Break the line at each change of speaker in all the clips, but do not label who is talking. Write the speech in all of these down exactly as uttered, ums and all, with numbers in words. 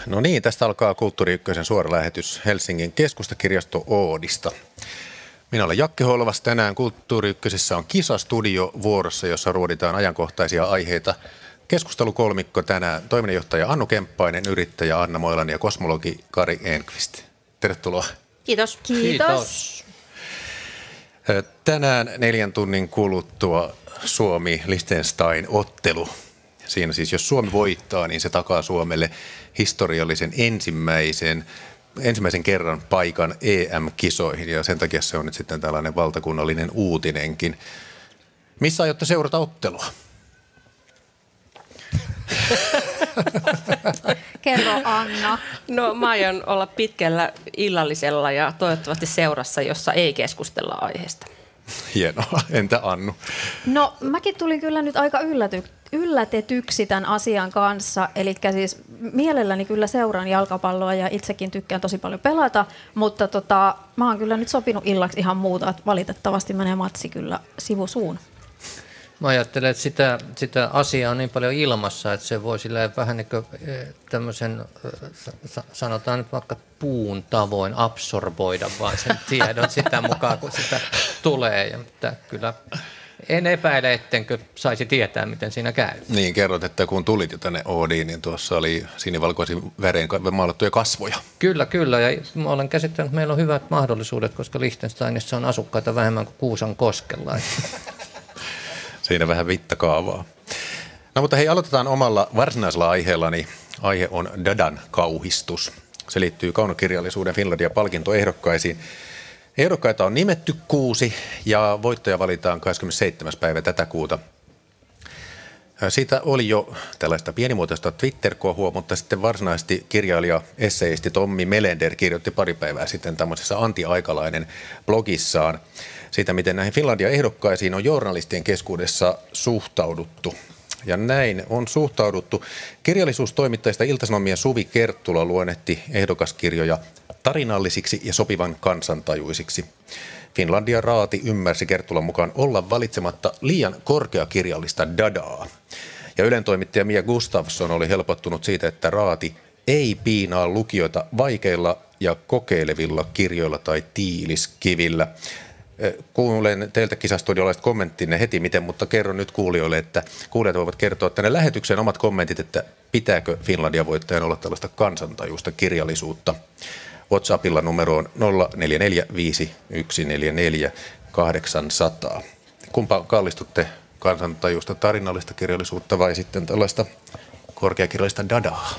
No niin, tästä alkaa Kulttuuri Ykkösen suora lähetys Helsingin keskustakirjasto Oodista. Minä olen Jakke Holvas. Tänään Kulttuuri Ykkösessä on kisastudio vuorossa, jossa ruoditaan ajankohtaisia aiheita. Keskustelukolmikko tänään toiminnanjohtaja Annu Kemppainen, yrittäjä Anna Moilanen ja kosmologi Kari Enqvist. Tervetuloa.
Kiitos.
Kiitos.
Tänään neljän tunnin kuluttua Suomi-Liechtenstein-ottelu. Siinä siis, jos Suomi voittaa, niin se takaa Suomelle historiallisen ensimmäisen, ensimmäisen kerran paikan E M-kisoihin. Ja sen takia se on nyt sitten tällainen valtakunnallinen uutinenkin. Missä aiotte seurata ottelua?
Kerro Anna.
No mä aion olla pitkällä illallisella ja toivottavasti seurassa, jossa ei keskustella aiheesta.
Hienoa. Entä Annu?
No mäkin tulin kyllä nyt aika ylläty, yllätetyksi tämän asian kanssa. Eli siis mielelläni kyllä seuraan jalkapalloa ja itsekin tykkään tosi paljon pelata. Mutta tota, mä oon kyllä nyt sopinut illaksi ihan muuta, että valitettavasti menee matsi kyllä sivusuun.
Mä ajattelen, että sitä, sitä asiaa on niin paljon ilmassa, että se voi vähän niin kuin tämmöisen, sanotaan nyt vaikka puun tavoin absorboida vaan sen tiedon sitä mukaan, kun sitä tulee. Ja että kyllä en epäile, ettenkö saisi tietää, miten siinä käy.
Niin, kerrot, että kun tulit jo tänne Oodiin, niin tuossa oli sinivalkoisin värein maalattuja kasvoja.
Kyllä, kyllä. Ja mä olen käsittänyt, että meillä on hyvät mahdollisuudet, koska Liechtensteinissa on asukkaita vähemmän kuin Kuusankoskella.
Siinä vähän vittakaavaa. No mutta hei, aloitetaan omalla varsinaisella aiheellani. Aihe on Dadan kauhistus. Se liittyy kaunokirjallisuuden Finlandia-palkintoehdokkaisiin. Ehdokkaita on nimetty kuusi ja voittaja valitaan kahdeskymmenesseitsemäs päivä tätä kuuta. Siitä oli jo tällaista pienimuotoista Twitter-kohua, mutta sitten varsinaisesti kirjailija, esseisti Tommi Melender kirjoitti pari päivää sitten tämmöisessä Antti Aikalainen blogissaan siitä, miten näihin Finlandia-ehdokkaisiin on journalistien keskuudessa suhtauduttu. Ja näin on suhtauduttu. Kirjallisuustoimittajista Ilta-Sanomien Suvi Kerttula luonnehti ehdokaskirjoja tarinallisiksi ja sopivan kansantajuisiksi. Finlandia raati ymmärsi Kerttulan mukaan olla valitsematta liian korkeakirjallista dadaa. Ja Ylen toimittaja Mia Gustafsson oli helpottunut siitä, että raati ei piinaa lukijoita vaikeilla ja kokeilevilla kirjoilla tai tiiliskivillä. Kuulen teiltä kisastudiolaiset kommenttinne heti miten, mutta kerron nyt kuulijoille, että kuulijat voivat kertoa tänne lähetykseen omat kommentit, että pitääkö Finlandia voittajan olla tällaista kansantajuista kirjallisuutta. WhatsAppilla numeroon nolla neljä neljä viisi yksi neljä neljä kahdeksan nolla nolla. Kumpaan kallistutte, kansantajuista tarinallista kirjallisuutta vai sitten tällaista korkeakirjallista dadaa?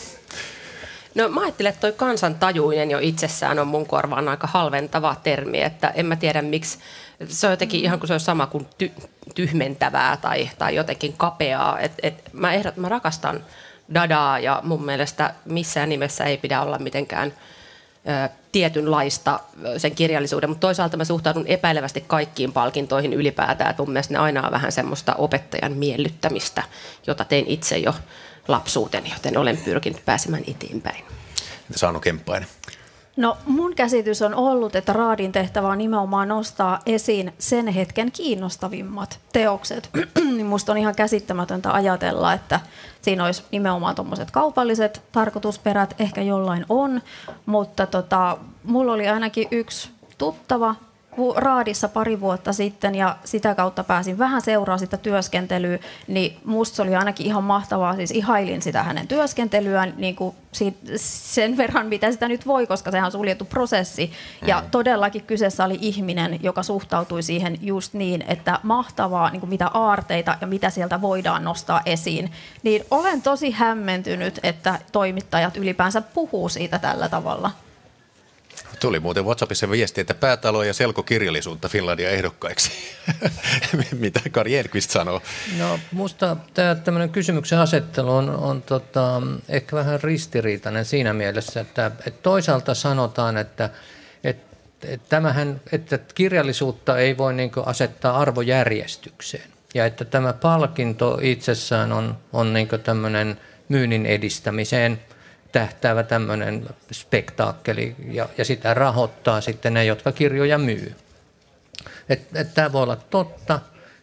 No mä ajattelen, että toi kansantajuinen jo itsessään on mun korvaan aika halventava termi, että en mä tiedä miksi. Se on jotenkin ihan kuin se on sama kuin ty- tyhmentävää tai, tai jotenkin kapeaa. Et, et mä, ehdot, mä rakastan dadaa ja mun mielestä missään nimessä ei pidä olla mitenkään ö, tietynlaista sen kirjallisuuden, mutta toisaalta mä suhtaudun epäilevästi kaikkiin palkintoihin ylipäätään, että mun mielestä ne aina on vähän semmoista opettajan miellyttämistä, jota tein itse jo lapsuuteni, joten olen pyrkinyt pääsemään eteenpäin.
Entäs Annu Kemppainen?
No mun käsitys on ollut, että raadin tehtävä on nimenomaan nostaa esiin sen hetken kiinnostavimmat teokset. Musta on ihan käsittämätöntä ajatella, että siinä olisi nimenomaan tuommoiset kaupalliset tarkoitusperät, ehkä jollain on, mutta tota, mulla oli ainakin yksi tuttava raadissa pari vuotta sitten ja sitä kautta pääsin vähän seuraa sitä työskentelyä, niin musta se oli ainakin ihan mahtavaa, siis ihailin sitä hänen työskentelyään niin kuin sen verran, mitä sitä nyt voi, koska sehän on suljettu prosessi. Ja todellakin kyseessä oli ihminen, joka suhtautui siihen just niin, että mahtavaa, niin kuin mitä aarteita ja mitä sieltä voidaan nostaa esiin. Niin olen tosi hämmentynyt, että toimittajat ylipäänsä puhuu siitä tällä tavalla.
Tuli muuten WhatsAppissa viesti, että päätalo- ja selkokirjallisuutta Finlandia ehdokkaiksi. Mitä Kari Enqvist sanoo?
No musta tämä tämmöinen kysymyksen asettelu on, on tota, ehkä vähän ristiriitainen siinä mielessä, että, että toisaalta sanotaan, että, että, että, tämähän, että kirjallisuutta ei voi niin kuin asettaa arvojärjestykseen. Ja että tämä palkinto itsessään on, on niin kuin tämmöinen myynnin edistämiseen tähtäävä tämmöinen spektaakkeli ja, ja sitä rahoittaa sitten ne, jotka kirjoja myy. Että et tämä voi olla totta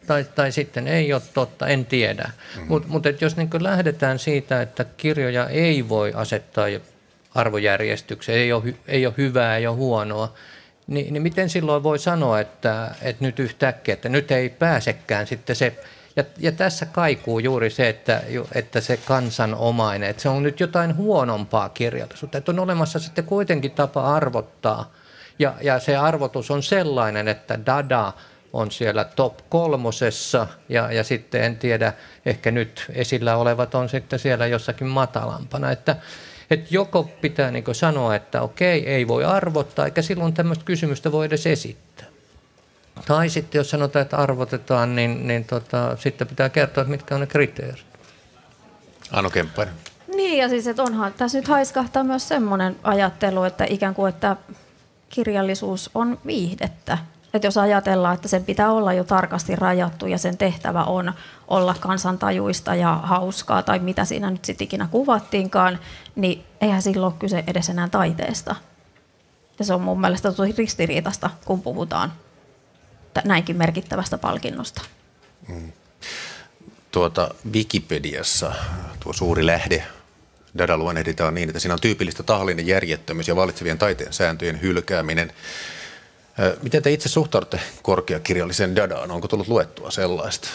tai, tai sitten ei ole totta, en tiedä. Mm-hmm. Mutta mut jos niin lähdetään siitä, että kirjoja ei voi asettaa arvojärjestykseen, ei ole, ei ole hyvää, ei ole huonoa, niin, niin miten silloin voi sanoa, että, että nyt yhtäkkiä, että nyt ei pääsekään sitten se. Ja, ja tässä kaikuu juuri se, että, että se kansanomainen, että se on nyt jotain huonompaa kirjallisuutta, että on olemassa sitten kuitenkin tapa arvottaa. Ja, ja se arvotus on sellainen, että Dada on siellä top kolmosessa ja, ja sitten en tiedä, ehkä nyt esillä olevat on sitten siellä jossakin matalampana. Että, että joko pitää niin kuin sanoa, että okei, ei voi arvottaa, eikä silloin tämmöistä kysymystä voi edes esittää. Tai sitten jos sanotaan, että arvotetaan, niin, niin tota, sitten pitää kertoa, että mitkä on ne kriteerit.
Ano Kemppainen.
Niin, ja siis, että onhan tässä nyt haiskahtaa myös semmoinen ajattelu, että ikään kuin, että kirjallisuus on viihdettä. Että jos ajatellaan, että sen pitää olla jo tarkasti rajattu ja sen tehtävä on olla kansantajuista ja hauskaa tai mitä siinä nyt sitten ikinä kuvattiinkaan, niin eihän silloin ole kyse edes enää taiteesta. Ja se on mun mielestä tosi ristiriitasta, kun puhutaan näinkin merkittävästä palkinnosta.
Mm. Tuota, Wikipediassa tuo suuri lähde Dada luonnehditaan niin, että siinä on tyypillistä tahallinen järjettömyys ja vallitsevien taiteen sääntöjen hylkääminen. Miten te itse suhtaudutte korkeakirjalliseen Dadaan? Onko tullut luettua sellaista?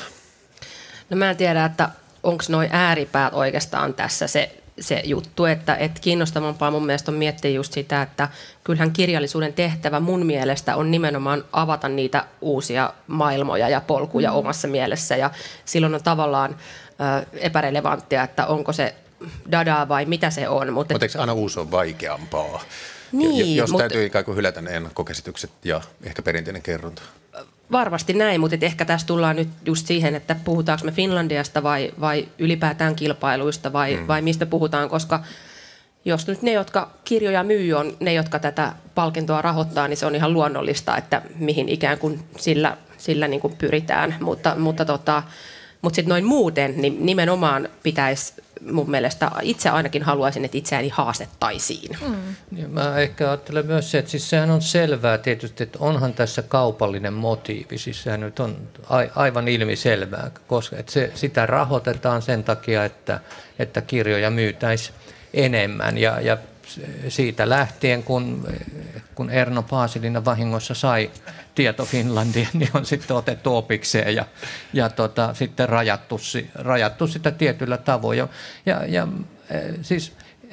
No mä en tiedä, että onko noi ääripäät oikeastaan tässä se, se juttu, että et kiinnostavampaa mun mielestä on miettiä just sitä, että kyllähän kirjallisuuden tehtävä mun mielestä on nimenomaan avata niitä uusia maailmoja ja polkuja mm. omassa mielessä ja silloin on tavallaan äh, epärelevanttia, että onko se Dadaa vai mitä se on.
Mutta Mut eikö aina uusi on vaikeampaa?
Niin,
jos
mutta
täytyy ikään kuin hylätä ne ennakkokäsitykset ja ehkä perinteinen kerronta.
Varmasti näin, mutta ehkä tässä tullaan nyt just siihen, että puhutaanko me Finlandiasta vai, vai ylipäätään kilpailuista vai, mm. vai mistä puhutaan, koska jos nyt ne, jotka kirjoja myy, on ne, jotka tätä palkintoa rahoittaa, niin se on ihan luonnollista, että mihin ikään kuin sillä, sillä niin kuin pyritään. Mutta, mutta, tota, mutta sitten noin muuten, niin nimenomaan pitäisi mun mielestä, itse ainakin haluaisin, että itseäni haastettaisiin. Mm.
Mä ehkä ajattelen myös se, että siis sehän on selvää tietysti, että onhan tässä kaupallinen motiivi. Siis sehän nyt on aivan ilmiselvää, koska että se, sitä rahoitetaan sen takia, että, että kirjoja myytäisiin enemmän. Ja, ja siitä lähtien, kun, kun Erno Paasilinna vahingossa sai Tieto Finlandia, niin on sitten otettu opikseen ja, ja tota, sitten rajattu, rajattu sitä tietyllä tavoin. Ja, ja, ja siis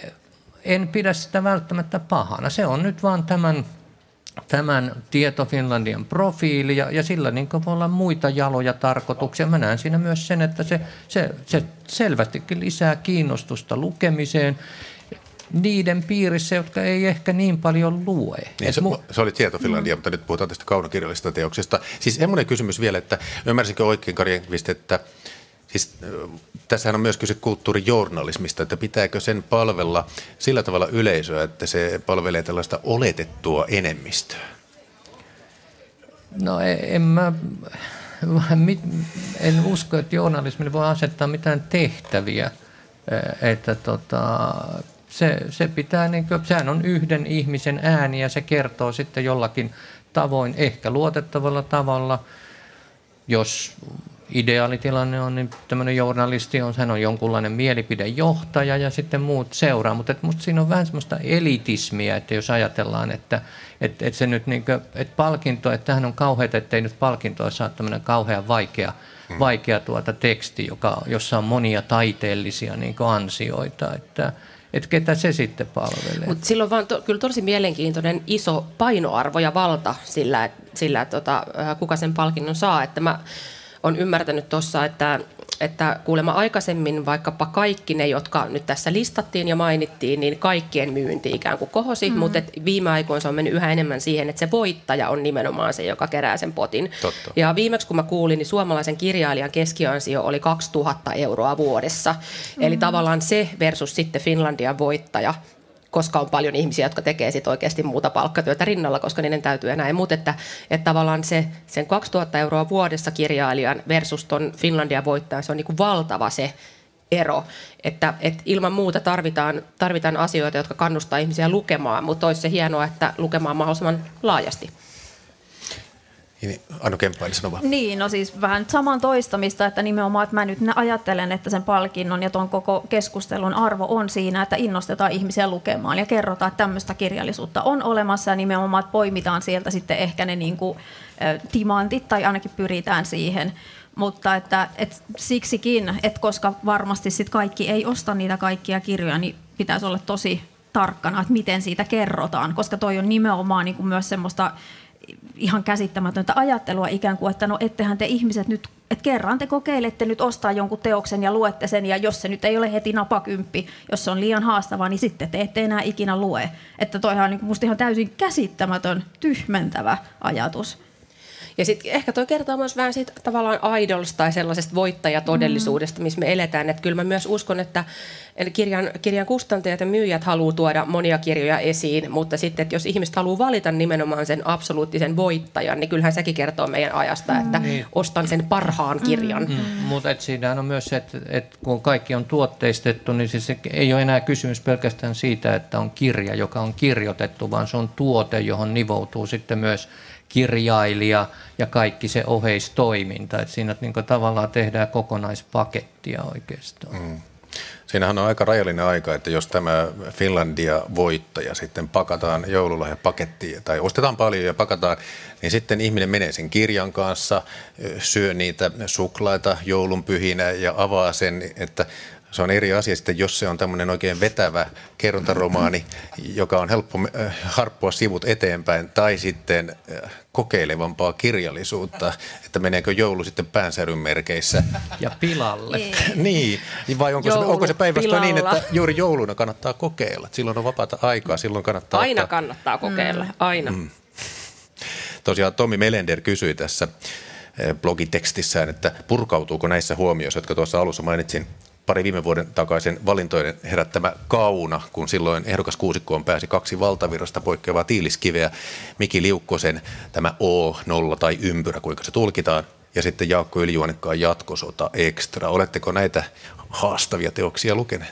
en pidä sitä välttämättä pahana. Se on nyt vaan tämän, tämän Tieto Finlandian profiili ja, ja sillä niin voi olla muita jaloja tarkoituksia. Mä näen siinä myös sen, että se, se, se selvästikin lisää kiinnostusta lukemiseen niiden piirissä, jotka ei ehkä niin paljon lue.
Niin, se, mu- se oli Tieto Finlandia, mm. mutta nyt puhutaan tästä kaunokirjallisesta teoksesta. Siis semmoinen kysymys vielä, että ymmärsinkö oikein, Kari Enqvist, että siis, tässähän on myös kyse kulttuurijournalismista, että pitääkö sen palvella sillä tavalla yleisöä, että se palvelee tällaista oletettua enemmistöä?
No en mä... En usko, että journalismille voi asettaa mitään tehtäviä, että tota... Se, se pitää, niin kuin, sehän on yhden ihmisen ääni ja se kertoo sitten jollakin tavoin, ehkä luotettavalla tavalla. Jos ideaalitilanne on, niin tämmöinen journalisti on, hän on jonkunlainen mielipidejohtaja ja sitten muut seuraa. Mutta musta siinä on vähän semmoista elitismiä, että jos ajatellaan, että, että, että se nyt niin kuin, että palkinto, että tämähän on kauheata, ettei nyt palkintoa saa tämmöinen kauhean vaikea, hmm. vaikea tuota teksti, joka, jossa on monia taiteellisia niin kuin ansioita, että että ketä se sitten palvelee.
Mutta sillä on vaan to, kyllä tosi mielenkiintoinen iso painoarvo ja valta sillä, sillä tota, kuka sen palkinnon saa. Että mä oon ymmärtänyt tuossa, että, että kuulemma aikaisemmin vaikkapa kaikki ne, jotka nyt tässä listattiin ja mainittiin, niin kaikkien myynti ikään kuin kohosi, mm-hmm. mutta viime aikoina se on mennyt yhä enemmän siihen, että se voittaja on nimenomaan se, joka kerää sen potin. Totta. Ja viimeksi kun mä kuulin, niin suomalaisen kirjailijan keskiansio oli kaksituhatta euroa vuodessa. Mm-hmm. Eli tavallaan se versus sitten Finlandian voittaja, koska on paljon ihmisiä, jotka tekee sit oikeasti muuta palkkatyötä rinnalla, koska niiden täytyy ja näin. Mutta että, että tavallaan se, sen kaksituhatta euroa vuodessa kirjailijan versus ton Finlandia voittajan, se on niin kuin valtava se ero. Että, että ilman muuta tarvitaan, tarvitaan asioita, jotka kannustaa ihmisiä lukemaan, mutta olisi se hienoa, että lukemaan mahdollisimman laajasti.
Anu Kemppainen sanoi vaan.
Niin, no siis vähän saman toistamista, että nimenomaan, että mä nyt ajattelen, että sen palkinnon ja tuon koko keskustelun arvo on siinä, että innostetaan ihmisiä lukemaan ja kerrotaan, että tämmöistä kirjallisuutta on olemassa ja nimenomaan, että poimitaan sieltä sitten ehkä ne niin kuin, ä, timantit tai ainakin pyritään siihen. Mutta että, että siksikin, että koska varmasti sit kaikki ei osta niitä kaikkia kirjoja, niin pitäisi olla tosi tarkkana, että miten siitä kerrotaan, koska toi on nimenomaan niin kuin myös semmoista ihan käsittämätöntä ajattelua ikään kuin, että no ettehän te ihmiset nyt, että kerran te kokeilette nyt ostaa jonkun teoksen ja luette sen, ja jos se nyt ei ole heti napakymppi, jos se on liian haastavaa, niin sitten te ette enää ikinä lue. Että toihan on niin kuin musta ihan täysin käsittämätön, tyhmentävä ajatus.
Ja sitten ehkä toi kertoo myös vähän siitä tavallaan idols tai sellaisesta voittajatodellisuudesta, missä me eletään. Että kyllä mä myös uskon, että kirjan, kirjan kustantajat ja myyjät haluaa tuoda monia kirjoja esiin, mutta sitten, että jos ihmiset haluaa valita nimenomaan sen absoluuttisen voittajan, niin kyllähän sekin kertoo meidän ajasta, että mm. ostan sen parhaan kirjan. Mm.
Mm. Mutta siinä on myös se, että, että kun kaikki on tuotteistettu, niin siis ei ole enää kysymys pelkästään siitä, että on kirja, joka on kirjoitettu, vaan se on tuote, johon nivoutuu sitten myös kirjailija ja kaikki se oheistoiminta. Että siinä niin kuin tavallaan tehdään kokonaispakettia oikeastaan. Mm.
Siinähän on aika rajallinen aika, että jos tämä Finlandia-voittaja sitten pakataan joululahjapakettiin tai ostetaan paljon ja pakataan, niin sitten ihminen menee sen kirjan kanssa, syö niitä suklaita joulunpyhinä ja avaa sen, että se on eri asia sitten, jos se on tämmöinen oikein vetävä kerrontaromaani, joka on helppo harppua sivut eteenpäin, tai sitten kokeilevampaa kirjallisuutta, että meneekö joulu sitten päänsäryn merkeissä.
Ja pilalle.
Niin, vai onko se, onko se päinvastoin niin, että juuri jouluna kannattaa kokeilla? Silloin on vapaata aikaa, silloin kannattaa
Aina
ottaa.
kannattaa kokeilla, mm. aina. Mm.
Tosiaan Tommi Melender kysyi tässä blogitekstissään, että purkautuuko näissä huomioissa, jotka tuossa alussa mainitsin, pari viime vuoden takaisin valintojen herättämä kauna, kun silloin ehdokaskuusikkoon pääsi kaksi valtavirrasta poikkeavaa tiiliskiveä, Miki Liukkosen tämä O, nolla tai ympyrä, kuinka se tulkitaan, ja sitten Jaakko Ylijuonekkaan Jatkosota Extra. Oletteko näitä haastavia teoksia lukeneet?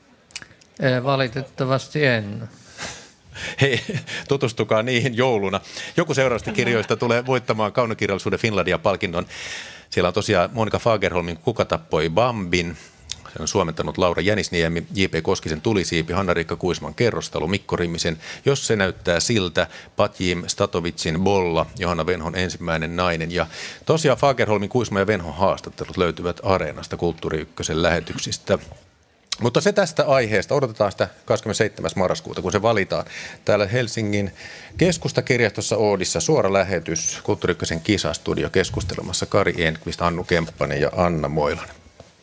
Valitettavasti en.
Hei, tutustukaa niihin jouluna. Joku seuraavista kirjoista tulee voittamaan kaunokirjallisuuden Finlandia-palkinnon. Siellä on tosiaan Monika Fagerholmin Kuka tappoi Bambin. Sen on suomentanut Laura Jänisniemi, J P Koskisen Tulisiipi, Hanna-Riikka Kuisman Kerrostalo, Mikko Rimmisen Jos se näyttää siltä, Patjim Statovitsin Bolla, Johanna Venhon Ensimmäinen nainen. Ja tosiaan Fagerholmin, Kuisman ja Venhon haastattelut löytyvät Areenasta Kulttuuri Ykkösen lähetyksistä. Mutta se tästä aiheesta. Odotetaan sitä kahdeskymmenesseitsemäs marraskuuta, kun se valitaan. Täällä Helsingin keskustakirjastossa Oodissa suora lähetys Kulttuuri Ykkösen kisastudio keskustelemassa Kari Enqvist, Annu Kemppainen ja Anna Moilanen.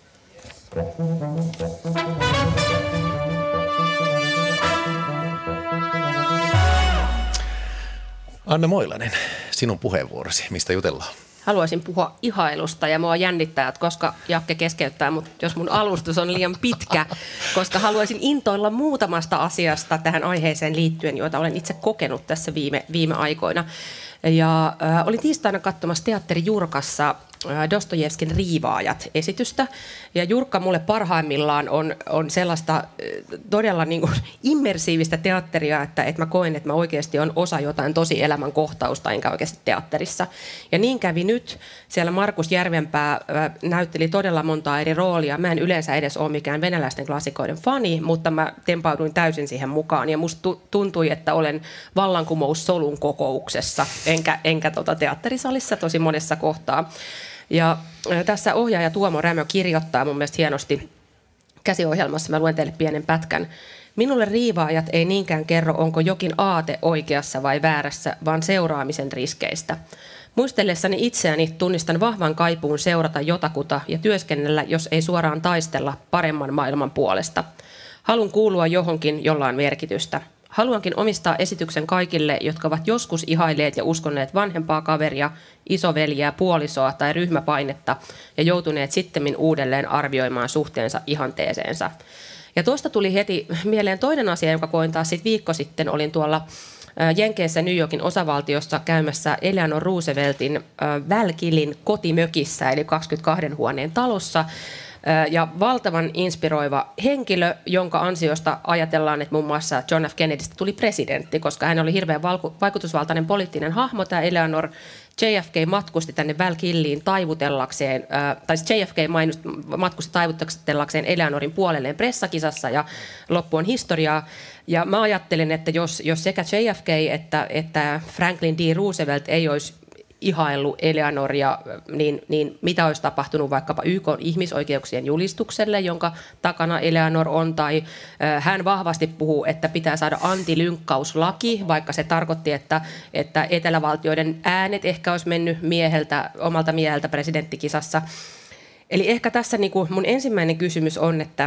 Anna Moilanen, sinun puheenvuorosi. Mistä jutellaan?
Haluaisin puhua ihailusta ja mua jännittää, että koska Jakke keskeyttää, mutta jos mun alustus on liian pitkä, koska haluaisin intoilla muutamasta asiasta tähän aiheeseen liittyen, joita olen itse kokenut tässä viime, viime aikoina. Ja äh, olin tiistaina katsomassa Teatteri Jurkassa äh, Dostojevskin Riivaajat-esitystä. Ja Jurkka mulle parhaimmillaan on, on sellaista äh, todella niin kuin immersiivistä teatteria, että, että mä koen, että mä oikeasti on osa jotain tosi elämän kohtausta, enkä oikeasti teatterissa. Ja niin kävi nyt. Siellä Markus Järvenpää äh, näytteli todella montaa eri roolia. Mä en yleensä edes ole mikään venäläisten klassikoiden fani, mutta mä tempauduin täysin siihen mukaan. Ja musta tuntui, että olen vallankumoussolun kokouksessa. enkä, enkä tota teatterisalissa tosi monessa kohtaa. Ja tässä ohjaaja Tuomo Rämö kirjoittaa mun mielestä hienosti käsiohjelmassa, mä luen teille pienen pätkän. Minulle riivaajat ei niinkään kerro, onko jokin aate oikeassa vai väärässä, vaan seuraamisen riskeistä. Muistellessani itseäni tunnistan vahvan kaipuun seurata jotakuta ja työskennellä, jos ei suoraan taistella paremman maailman puolesta. Halun kuulua johonkin, jolla on merkitystä. Haluankin omistaa esityksen kaikille, jotka ovat joskus ihailleet ja uskonneet vanhempaa kaveria, isoveliä, puolisoa tai ryhmäpainetta ja joutuneet sittemmin uudelleen arvioimaan suhteensa ihanteeseensa. Ja tuosta tuli heti mieleen toinen asia, joka koin taas sit viikko sitten. Olin tuolla Jenkeissä New Yorkin osavaltiossa käymässä Eleanor Rooseveltin Valkillin kotimökissä, eli kaksikymmentäkaksi huoneen talossa. ja valtavan inspiroiva henkilö, jonka ansiosta ajatellaan, että muun muassa John F. Kennedystä tuli presidentti, koska hän oli hirveän vaikutusvaltainen poliittinen hahmo. Tämä Eleanor J F K matkusti tänne Val Killiin taivutellakseen, tai J F K matkusti taivutellakseen Eleanorin puolelleen pressakisassa, ja loppu on historiaa. Ja mä ajattelen, että jos, jos sekä J F K että, että Franklin D. Roosevelt ei olisi ihaillut Eleanoria, niin, niin mitä olisi tapahtunut vaikkapa Y K:n ihmisoikeuksien julistukselle, jonka takana Eleanor on, tai äh, hän vahvasti puhuu, että pitää saada antilynkkauslaki, vaikka se tarkoitti, että, että etelävaltioiden äänet ehkä olisi mennyt mieheltä, omalta mieheltä presidenttikisassa. Eli ehkä tässä niin kuin mun ensimmäinen kysymys on, että,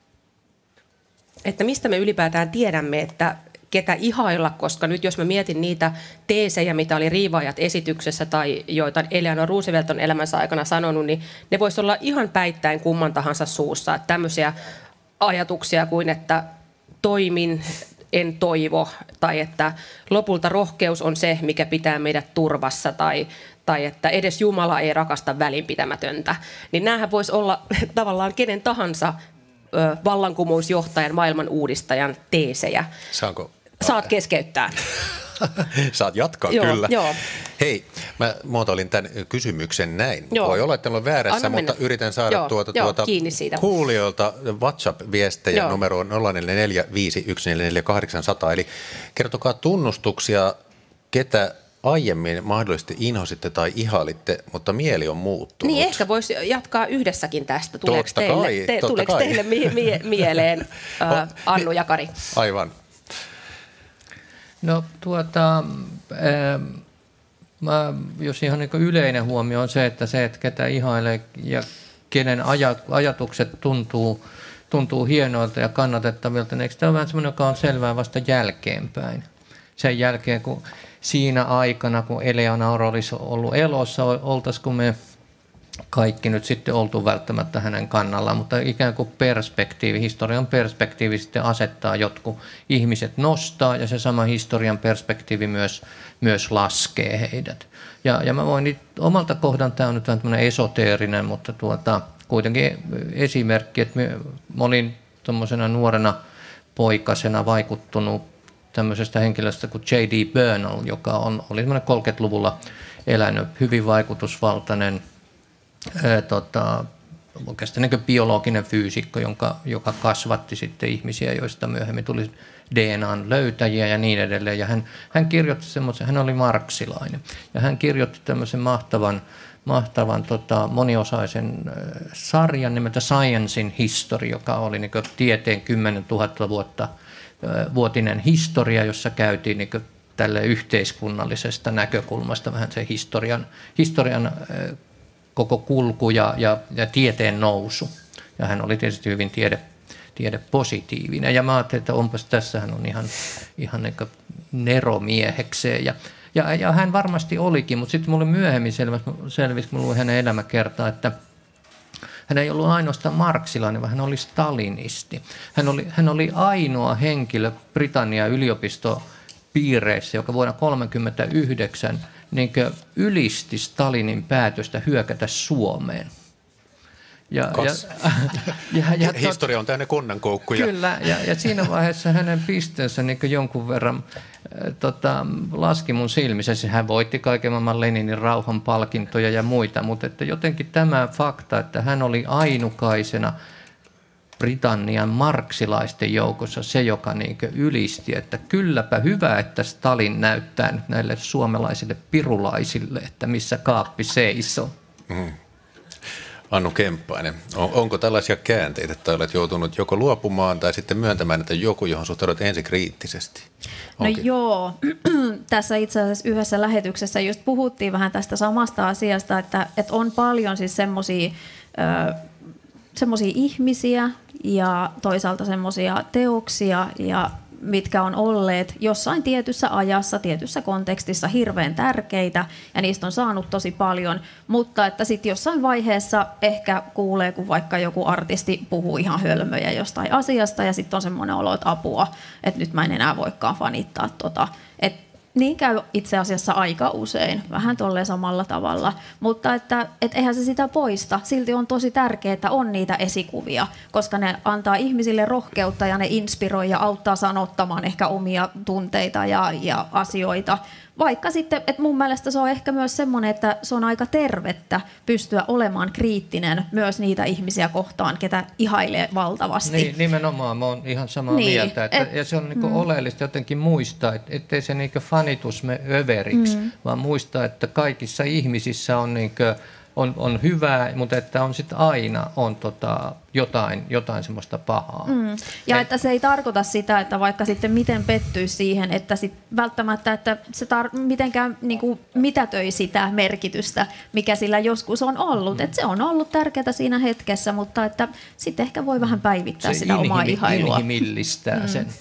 että mistä me ylipäätään tiedämme, että ketä ihailla, koska nyt jos mä mietin niitä teesejä, mitä oli riivaajat esityksessä tai joita Eleanor Roosevelt on elämänsä aikana sanonut, niin ne voisi olla ihan päittäin kumman tahansa suussa. Että tämmöisiä ajatuksia kuin, että toimin, en toivo, tai että lopulta rohkeus on se, mikä pitää meidät turvassa, tai, tai että edes Jumala ei rakasta välinpitämätöntä. Niin näähän voisi olla tavallaan kenen tahansa ö, vallankumousjohtajan, maailman uudistajan teesejä.
Saanko?
Saat keskeyttää.
Saat jatkaa,
joo,
kyllä.
Joo.
Hei, mä muotoilin tämän kysymyksen näin.
Joo.
Voi olla, että olen väärässä,
Anna
mutta
mennä.
yritän saada
Joo,
tuota,
joo,
tuota
kiinni siitä.
kuulijoilta WhatsApp-viestejä
Joo.
numeroon nolla neljä neljä viisi yksi neljä neljä kahdeksan nolla nolla. Eli kertokaa tunnustuksia, ketä aiemmin mahdollisesti inhositte tai ihailitte, mutta mieli on muuttunut.
Niin ehkä voisi jatkaa yhdessäkin tästä. Tuleeko
Totta
teille,
kai,
te,
totta
tuleeko
kai.
teille mie- mie- mieleen ää, Annu ja Kari?
Aivan.
No tuota, ää, mä, jos ihan niin kuin yleinen huomio on se, että se, että ketä ihailee ja kenen aja, ajatukset tuntuu, tuntuu hienoilta ja kannatettavilta, niin eikö tämä ole vähän semmoinen, joka on selvää vasta jälkeenpäin? Sen jälkeen, kun siinä aikana, kun Eleanor olisi ollut elossa, oltaisiko me kaikki nyt sitten oltu välttämättä hänen kannallaan, mutta ikään kuin perspektiivi, historian perspektiivi sitten asettaa jotkut ihmiset nostaa, ja se sama historian perspektiivi myös, myös laskee heidät. Ja, ja mä voin nyt, omalta kohdan, tämä on nyt vähän tämmöinen esoteerinen, mutta tuota, kuitenkin esimerkki, että mä olin tuommoisena nuorena poikasena vaikuttunut tämmöisestä henkilöstä kuin J D Bernal, joka on, oli semmoinen kolmekymmentäluvulla elänyt, hyvin vaikutusvaltainen, ää, tota, oikeastaan niin kuin biologinen fyysikko, jonka, joka kasvatti sitten ihmisiä, joista myöhemmin tuli D N A:n löytäjiä ja niin edelleen. Ja hän, hän kirjoitti semmoisen, hän oli marksilainen, ja hän kirjoitti tämmöisen mahtavan, mahtavan tota, moniosaisen äh, sarjan nimeltä Science in History, joka oli niin kuin tieteen kymmenentuhatta vuotta vuotinen historia, jossa käytiin niin kuin tälle yhteiskunnallisesta näkökulmasta vähän se historian, historian koko kulku ja, ja, ja tieteen nousu. Ja hän oli tietysti hyvin tiede, tiedepositiivinen. Ja mä ajattelin, että onpas tässä hän on ihan, ihan niin kuin neromiehekseen. Ja, ja, ja hän varmasti olikin, mutta sitten mulle myöhemmin selvisi, kun mä luin hänen elämäkertaa, että hän ei ollut ainoastaan marksilainen, vaan hän oli stalinisti. Hän oli, hän oli ainoa henkilö Britannian yliopistopiireissä, joka vuonna tuhatyhdeksänsataakolmekymmentäyhdeksän niin ylisti Stalinin päätöstä hyökätä Suomeen. Ja, ja, ja, ja,
Historia on täynnä kunnankoukkuja.
Kyllä, ja, ja siinä vaiheessa hänen pisteensä niin jonkun verran äh, tota, laski mun silmissä. Hän voitti kaiken maailman Leninin rauhanpalkintoja ja muita, mutta että jotenkin tämä fakta, että hän oli ainukaisena Britannian marksilaisten joukossa se, joka niin ylisti, että kylläpä hyvä, että Stalin näyttää nyt näille suomalaisille pirulaisille, että missä kaappi seisoo.
Mm. Annu Kemppainen, on, onko tällaisia käänteitä, että olet joutunut joko luopumaan tai sitten myöntämään, että joku, johon suhtaudut ensin kriittisesti? Onkin.
No joo, tässä itse asiassa yhdessä lähetyksessä just puhuttiin vähän tästä samasta asiasta, että, että on paljon siis semmoisia semmoisia ihmisiä ja toisaalta semmoisia teoksia, ja mitkä on olleet jossain tietyssä ajassa, tietyssä kontekstissa hirveän tärkeitä, ja niistä on saanut tosi paljon, mutta että sitten jossain vaiheessa ehkä kuulee, kun vaikka joku artisti puhuu ihan hölmöjä jostain asiasta, ja sitten on semmoinen olo, että apua, että nyt mä en enää voikaan fanittaa tota. Et Niin käy itse asiassa aika usein, vähän tolleen samalla tavalla, mutta että et eihän se sitä poista. Silti on tosi tärkeää, että on niitä esikuvia, koska ne antaa ihmisille rohkeutta ja ne inspiroi ja auttaa sanottamaan ehkä omia tunteita ja, ja asioita. Vaikka sitten, että mun mielestä se on ehkä myös semmoinen, että se on aika tervettä pystyä olemaan kriittinen myös niitä ihmisiä kohtaan, ketä ihailee valtavasti.
Niin, nimenomaan, mä oon ihan samaa niin, mieltä. Että, et, ja se on niinku mm. oleellista jotenkin muistaa, että ettei se niinku fanitus mene överiksi, mm. vaan muistaa, että kaikissa ihmisissä on niinku On, on hyvää, mutta että on sitten aina on tota jotain, jotain semmoista pahaa. Mm.
Ja
Et,
että se ei tarkoita sitä, että vaikka sitten miten pettyisi siihen, että sit välttämättä, että se tar- mitenkään niin kuin mitätöi sitä merkitystä, mikä sillä joskus on ollut. Mm. Että se on ollut tärkeää siinä hetkessä, mutta että sitten ehkä voi vähän päivittää
se
sitä
inhimi,
omaa ihailua.
inhimillistää mm. sen.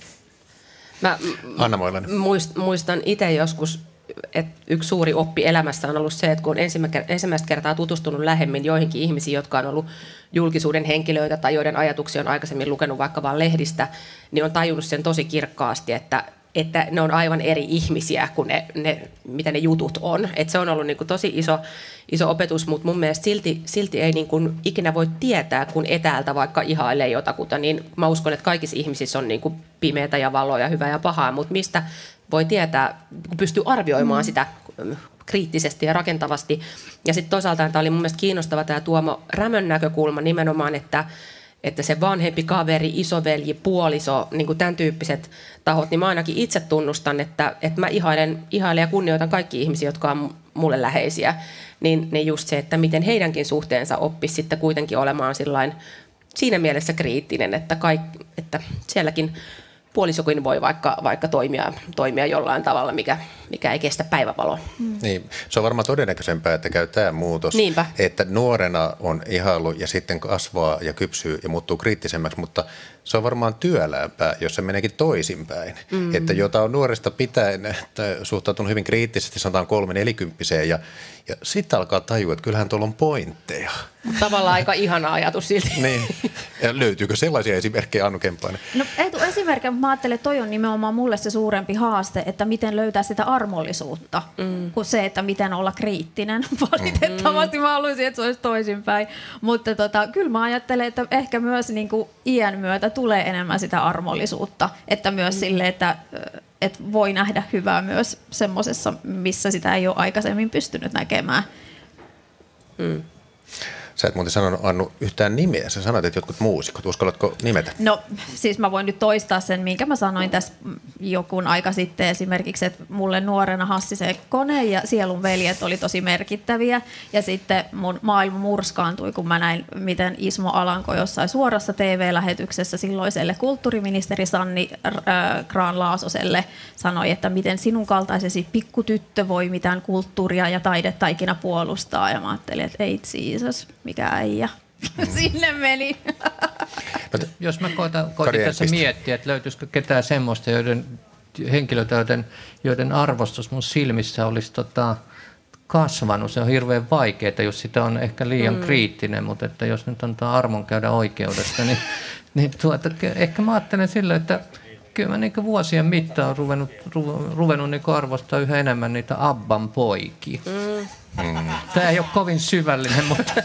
Mä
Anna Moilanen.
Muistan itse joskus, että yksi suuri oppi elämässä on ollut se, että kun on ensimmäistä kertaa tutustunut lähemmin joihinkin ihmisiin, jotka on ollut julkisuuden henkilöitä tai joiden ajatuksia on aikaisemmin lukenut vaikka vain lehdistä, niin on tajunnut sen tosi kirkkaasti, että, että ne on aivan eri ihmisiä kuin ne, ne, mitä ne jutut on. Että se on ollut niin kuin tosi iso, iso opetus, mutta mun mielestä silti, silti ei niin kuin ikinä voi tietää, kun etäältä vaikka ihailee jotakuta, niin mä uskon, että kaikissa ihmisissä on niin kuin pimeätä ja valoa ja hyvää ja pahaa, mutta mistä voi tietää, kun pystyy arvioimaan mm. sitä kriittisesti ja rakentavasti. Ja sitten toisaalta tämä oli mun mielestä kiinnostava tämä Tuomo Rämön näkökulma nimenomaan, että, että se vanhempi kaveri, isoveli, puoliso, niin kuin tämän tyyppiset tahot, niin mä ainakin itse tunnustan, että, että mä ihailen, ihailen ja kunnioitan kaikki ihmisiä, jotka on mulle läheisiä. Niin, niin just se, että miten heidänkin suhteensa oppisi sitten kuitenkin olemaan sillain, siinä mielessä kriittinen, että, kaik, että sielläkin puolisokin voi vaikka, vaikka toimia, toimia jollain tavalla, mikä, mikä ei kestä päivävaloa.
Mm. Niin, se on varmaan todennäköisempää, että käy tämä muutos,
Niinpä.
Että nuorena on ihailu ja sitten kasvaa ja kypsyy ja muuttuu kriittisemmäksi, mutta se on varmaan työläämpää, jos se meneekin toisinpäin. Mm. Että jota on nuoresta pitäen suhtautunut hyvin kriittisesti, sanotaan kolme nelikymppiseen ja, ja sitten alkaa tajua, että kyllähän tuolla on pointteja.
Tavallaan aika ihana ajatus silti.
Niin. Ja löytyykö sellaisia esimerkkejä, Annu Kemppainen?
No esimerkkinä mä ajattelen, että toi on nimenomaan mulle se suurempi haaste, että miten löytää sitä armollisuutta, mm. kuin se, että miten olla kriittinen. Valitettavasti mä haluaisin, että se olisi toisinpäin. Mutta tota, kyllä mä ajattelen, että ehkä myös niin kuin iän myötä tulee enemmän sitä armollisuutta, että myös mm. sille, että, että voi nähdä hyvää myös semmoisessa, missä sitä ei ole aikaisemmin pystynyt näkemään.
Mm.
Sä et muuten sanonut, Annu, yhtään nimeä. Sä sanoit, että jotkut muusikot. Uskallatko nimetä?
No siis mä voin nyt toistaa sen, minkä mä sanoin tässä jokun aika sitten esimerkiksi, että mulle nuorena Hassisen Kone ja Sielun veljet oli tosi merkittäviä. Ja sitten mun maailma murskaantui, kun mä näin, miten Ismo Alanko jossain suorassa T V-lähetyksessä silloiselle kulttuuriministeri Sanni äh, Grahn-Laasoselle sanoi, että miten sinun kaltaisesi pikkutyttö voi mitään kulttuuria ja taidetta ikinä puolustaa. Ja mä ajattelin, että ei Jesus, mikä äijä. Mm. Sinne meni.
Jos mä koitan, koitan tässä miettiä, että löytyisikö ketään semmoista, joiden henkilöitä, joiden, joiden arvostus mun silmissä olisi tota, kasvanut. Se on hirveän vaikeaa, jos sitä on ehkä liian mm. kriittinen, mutta että jos nyt antaa armon käydä oikeudesta, niin, niin tuota, ehkä mä ajattelen sillä, että kyllä mä niin vuosien mittaan olen ruvennut, ru, ruvennut niin arvostaa yhä enemmän niitä Abban poikia. Mm. Mm. Tämä ei ole kovin syvällinen, mutta...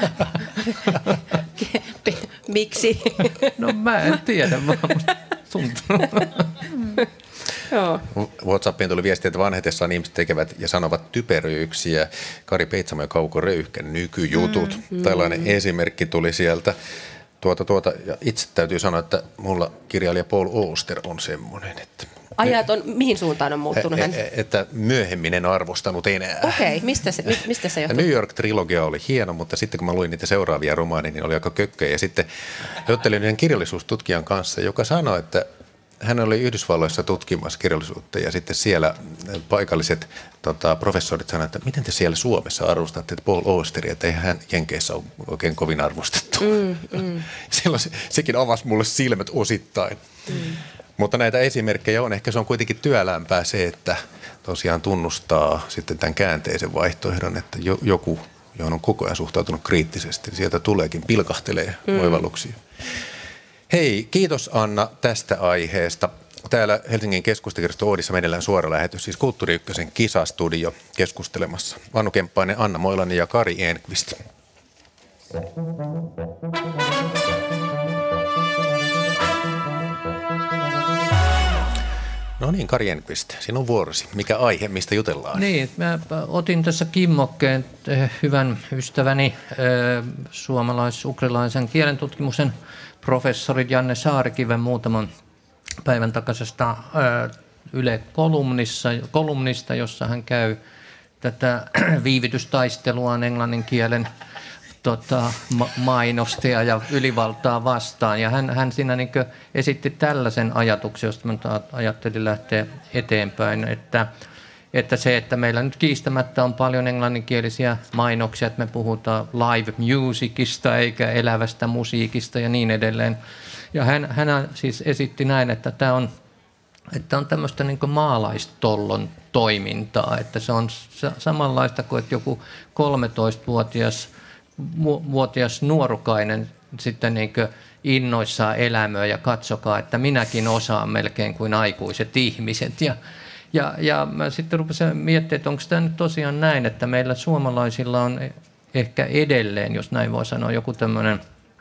Miksi?
No mä en tiedä, vaan tuntuu.
Joo.
WhatsAppiin tuli viesti, että vanhetessaan ihmiset tekevät ja sanovat typeryyksiä. Kari Peitsamo ja Kauko Röyhkän nykyjutut. Mm, Tällainen mm. esimerkki tuli sieltä. Tuota, tuota, ja itse täytyy sanoa, että mulla kirjailija Paul Auster on semmoinen, että...
Ajat on, mihin suuntaan on muuttunut hän?
Että myöhemmin en arvostanut enää.
Okei, okay. mistä, se, mistä se johtuu?
New York-trilogia oli hieno, mutta sitten kun mä luin niitä seuraavia romaaneja, niin oli aika kökköjä. Ja sitten juttelin yhden kirjallisuustutkijan kanssa, joka sanoi, että hän oli Yhdysvalloissa tutkimassa kirjallisuutta ja sitten siellä paikalliset tota, professorit sanoivat, että miten te siellä Suomessa arvostatte Paul Austeria, että eihän hän Jenkeissä ole oikein kovin arvostettu. Mm, mm. Silloin se, sekin avasi mulle silmät osittain. Mm. Mutta näitä esimerkkejä on. Ehkä se on kuitenkin työlämpää se, että tosiaan tunnustaa sitten tämän käänteisen vaihtoehdon, että joku, johon on koko ajan suhtautunut kriittisesti, sieltä tuleekin, pilkahtelee mm. oivalluksia. Hei, kiitos Anna tästä aiheesta. täällä Helsingin keskustakirjasto Oodissa meneillään suora lähetys, siis Kulttuuri Ykkösen kisastudio keskustelemassa. Vanu Kemppainen, Anna Moilanen ja Kari Enqvist. No niin, Kari Enqvist, sinun vuorosi. Mikä aihe, mistä jutellaan?
Niin, mä otin tässä kimmokkeen hyvän ystäväni, suomalais-ukrilaisen kielentutkimuksen professori Janne Saarikiven muutaman päivän takaisesta Yle-kolumnissa, kolumnista, jossa hän käy tätä viivytystaisteluaan englannin kielen tota, ma- mainostia ja ylivaltaa vastaan. Ja hän, hän siinä niin kuin esitti tällaisen ajatuksen, josta mä ajattelin lähteä eteenpäin, että, että se, että meillä nyt kiistämättä on paljon englanninkielisiä mainoksia, että me puhutaan live musicista eikä elävästä musiikista ja niin edelleen. Ja hän, hän siis esitti näin, että tämä on, että on tämmöistä niin kuin maalaistollon toimintaa, että se on samanlaista kuin että joku kolmetoistavuotias vuotias nuorukainen sitten niin kuin innoissaan elämöä ja katsokaa, että minäkin osaan melkein kuin aikuiset ihmiset. Ja, ja, ja mä sitten rupesin miettimään, että onko tämä nyt tosiaan näin, että meillä suomalaisilla on ehkä edelleen, jos näin voi sanoa, joku tämmöinen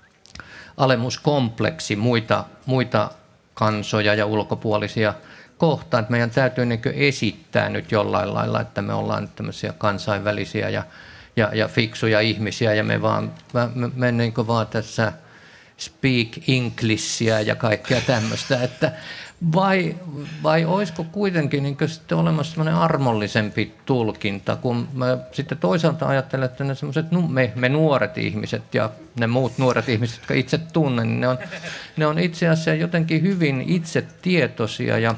alemuskompleksi muita, muita kansoja ja ulkopuolisia kohtaan, että meidän täytyy niin kuin esittää nyt jollain lailla, että me ollaan nyt tämmöisiä kansainvälisiä ja Ja, ja fiksuja ihmisiä ja me vaan, me, me niin kuin vaan tässä speak Englishia ja kaikkea tämmöistä, että vai, vai olisiko kuitenkin niin kuin sitten olemassa semmoinen armollisempi tulkinta, kun mä sitten toisaalta ajattelen, että ne semmoiset, me, me nuoret ihmiset ja ne muut nuoret ihmiset, jotka itse tunnen, niin ne on, ne on itse asiassa jotenkin hyvin itsetietoisia ja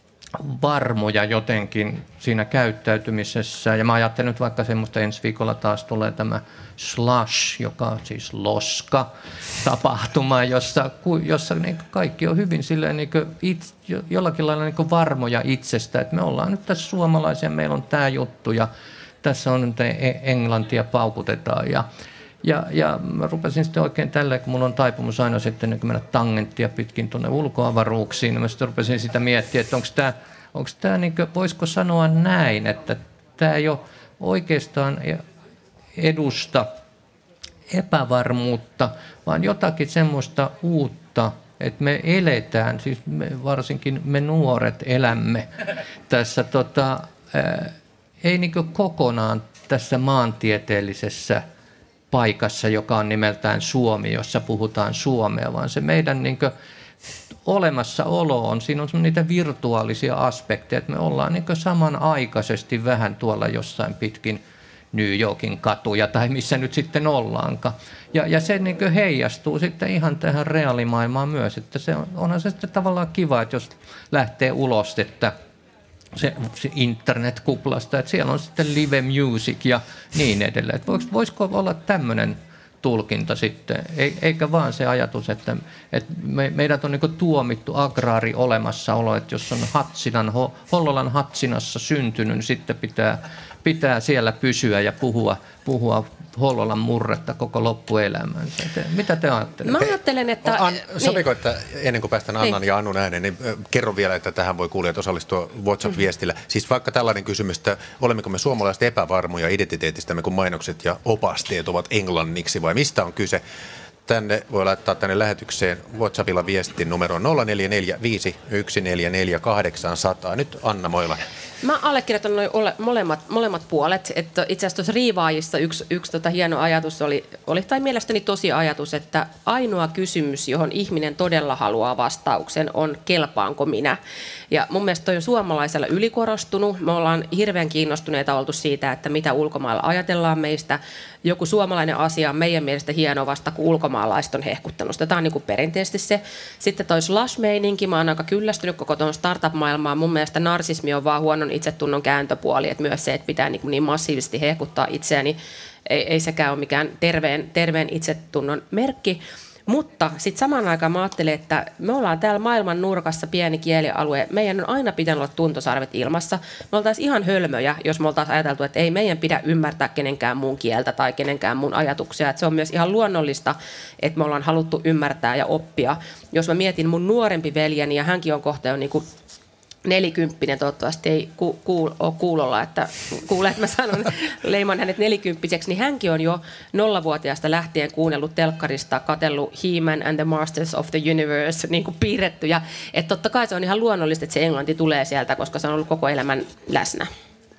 varmoja jotenkin siinä käyttäytymisessä. Ja mä ajattelen nyt vaikka semmoista, ensi viikolla taas tulee tämä Slush, joka on siis loska tapahtuma, jossa, jossa niin kaikki on hyvin silleen niin itse, jollakin lailla niin varmoja itsestä, että me ollaan nyt tässä suomalaisia, meillä on tämä juttu ja tässä on nyt englantia paukutetaan ja Ja, ja mä rupesin sitten oikein tälleen, kun mulla on taipumus aina sitten niin mennä tangenttia pitkin tuonne ulkoavaruuksiin, niin mä sitten rupesin sitä miettiä, että onko tämä, onko tämä niin kuin, voisiko sanoa näin, että tämä ei ole oikeastaan edusta epävarmuutta, vaan jotakin semmoista uutta, että me eletään, siis me, varsinkin me nuoret elämme tässä tota, ää, ei niin kuin kokonaan tässä maantieteellisessä paikassa, joka on nimeltään Suomi, jossa puhutaan suomea, vaan se meidän niin kuin olemassaolo on, siinä on niitä virtuaalisia aspekteja, että me ollaan niin kuin samanaikaisesti vähän tuolla jossain pitkin New Yorkin katuja tai missä nyt sitten ollaankaan. Ja, ja se niin kuin heijastuu sitten ihan tähän reaalimaailmaan myös, että se on, onhan se sitten tavallaan kiva, että jos lähtee ulos, että se, se internet-kuplasta, että siellä on sitten live music ja niin edelleen. Että voisiko olla tämmöinen tulkinta sitten, eikä vaan se ajatus, että, että me, meidät on niin kuin tuomittu agraari olemassaolo, että jos on Hatsinan, Hollolan Hatsinassa syntynyt, niin sitten pitää, pitää siellä pysyä ja puhua, puhua Hollolan murretta koko loppuelämänsä. Mitä te ajattelette?
Mä ajattelen, että...
An, sopiko, että ennen kuin päästään Annan niin. ja Annun ääneen, niin kerro vielä, että tähän voi kuulijat osallistua WhatsApp-viestillä. Mm-hmm. Siis vaikka tällainen kysymys, että olemmeko me suomalaiset epävarmoja identiteetistämme, kun mainokset ja opasteet ovat englanniksi, vai mistä on kyse? Tänne voi laittaa tänne lähetykseen WhatsAppilla viestin numero nolla neljä neljä viisi yksi neljä neljä kahdeksan nolla nolla. Nyt Anna Moilanen.
Mä allekirjoitan noin molemmat, molemmat puolet. Että itse asiassa tuossa Riivaajissa yksi, yksi tota hieno ajatus oli, oli, tai mielestäni tosi ajatus, että ainoa kysymys, johon ihminen todella haluaa vastauksen, on kelpaanko minä. Ja mun mielestä toi on suomalaisella ylikorostunut. Me ollaan hirveän kiinnostuneita oltu siitä, että mitä ulkomailla ajatellaan meistä. Joku suomalainen asia on meidän mielestä hieno vasta, kun ulkomaalaiset on hehkuttanut. Tämä on niin kuin perinteisesti se. Sitten toi slash-meininki, mä oon aika kyllästynyt koko tuon startup-maailmaan. Mun mielestä narsismi on vaan huonon itsetunnon kääntöpuoli, että myös se, että pitää niin, niin massiivisesti hehkuttaa itseäni, ei, ei sekään ole mikään terveen, terveen itsetunnon merkki. Mutta sitten samaan aikaan mä ajattelen, että me ollaan täällä maailman nurkassa pieni kielialue. Meidän on aina pitänyt olla tuntosarvet ilmassa. Me oltaisiin ihan hölmöjä, jos me oltaisiin ajateltu, että ei meidän pidä ymmärtää kenenkään muun kieltä tai kenenkään muun ajatuksia. Että se on myös ihan luonnollista, että me ollaan haluttu ymmärtää ja oppia. Jos mä mietin mun nuorempi veljeni, ja hänkin on kohta jo niin kuin nelikymppinen, toivottavasti ei ku, kuul, ole kuulolla, että kuulee, että mä sanon, leiman hänet nelikymppiseksi, niin hänkin on jo nollavuotiaasta lähtien kuunnellut telkkarista, katsellut He-Man and the Masters of the Universe, niin kuin piirrettyjä. Että totta kai se on ihan luonnollista, että se englanti tulee sieltä, koska se on ollut koko elämän läsnä.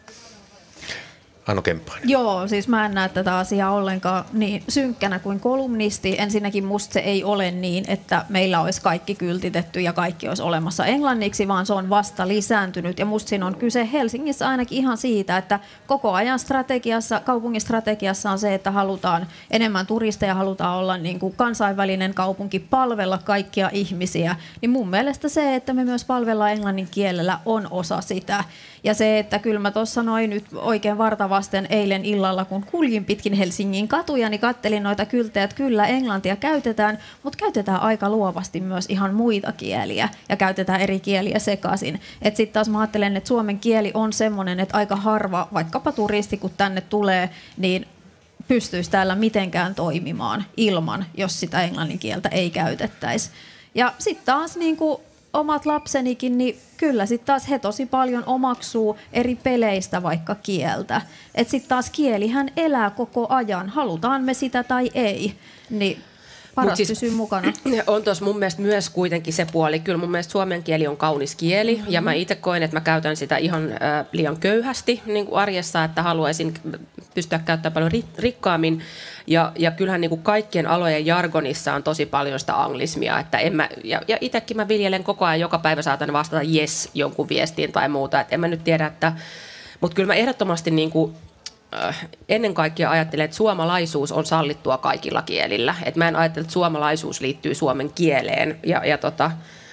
Anu Kemppainen.
Joo, siis mä en näe tätä asiaa ollenkaan niin synkkänä kuin kolumnisti. Ensinnäkin musta se ei ole niin, että meillä olisi kaikki kyltitetty ja kaikki olisi olemassa englanniksi, vaan se on vasta lisääntynyt. Ja musta siinä on kyse Helsingissä ainakin ihan siitä, että koko ajan strategiassa, kaupungin strategiassa on se, että halutaan enemmän turisteja, halutaan olla niin kuin kansainvälinen kaupunki, palvella kaikkia ihmisiä. Niin mun mielestä se, että me myös palvellaan englannin kielellä, on osa sitä. Ja se, että kyllä mä tuossa noin nyt oikein vartavasten eilen illalla, kun kuljin pitkin Helsingin katuja, niin kattelin noita kylttejä, että kyllä englantia käytetään, mutta käytetään aika luovasti myös ihan muita kieliä ja käytetään eri kieliä sekaisin. Että sitten taas mä ajattelen, että suomen kieli on semmoinen, että aika harva, vaikkapa turisti kun tänne tulee, niin pystyisi täällä mitenkään toimimaan ilman, jos sitä englannin kieltä ei käytettäisi. Ja sitten taas niin kuin omat lapsenikin, niin kyllä sitten taas he tosi paljon omaksuu eri peleistä vaikka kieltä. Että sitten taas kielihän elää koko ajan, halutaan me sitä tai ei, niin paras siis pysyy mukana.
On tuossa mun mielestä myös kuitenkin se puoli. Kyllä mun mielestä suomen kieli on kaunis kieli, mm-hmm. ja mä itse koen, että mä käytän sitä ihan äh, liian köyhästi niin kuin arjessa, että haluaisin pystyä käyttämään paljon ri- rikkaammin. Ja, ja kyllähän niin kuin kaikkien alojen jargonissa on tosi paljon sitä anglismia, että en mä, ja, ja itsekin mä viljelen koko ajan, joka päivä saatan vastata yes jonkun viestiin tai muuta, että en mä nyt tiedä, että, mutta kyllä mä ehdottomasti niin kuin, äh, ennen kaikkea ajattelen, että suomalaisuus on sallittua kaikilla kielillä, että mä en ajattele, että suomalaisuus liittyy suomen kieleen, ja, ja tota,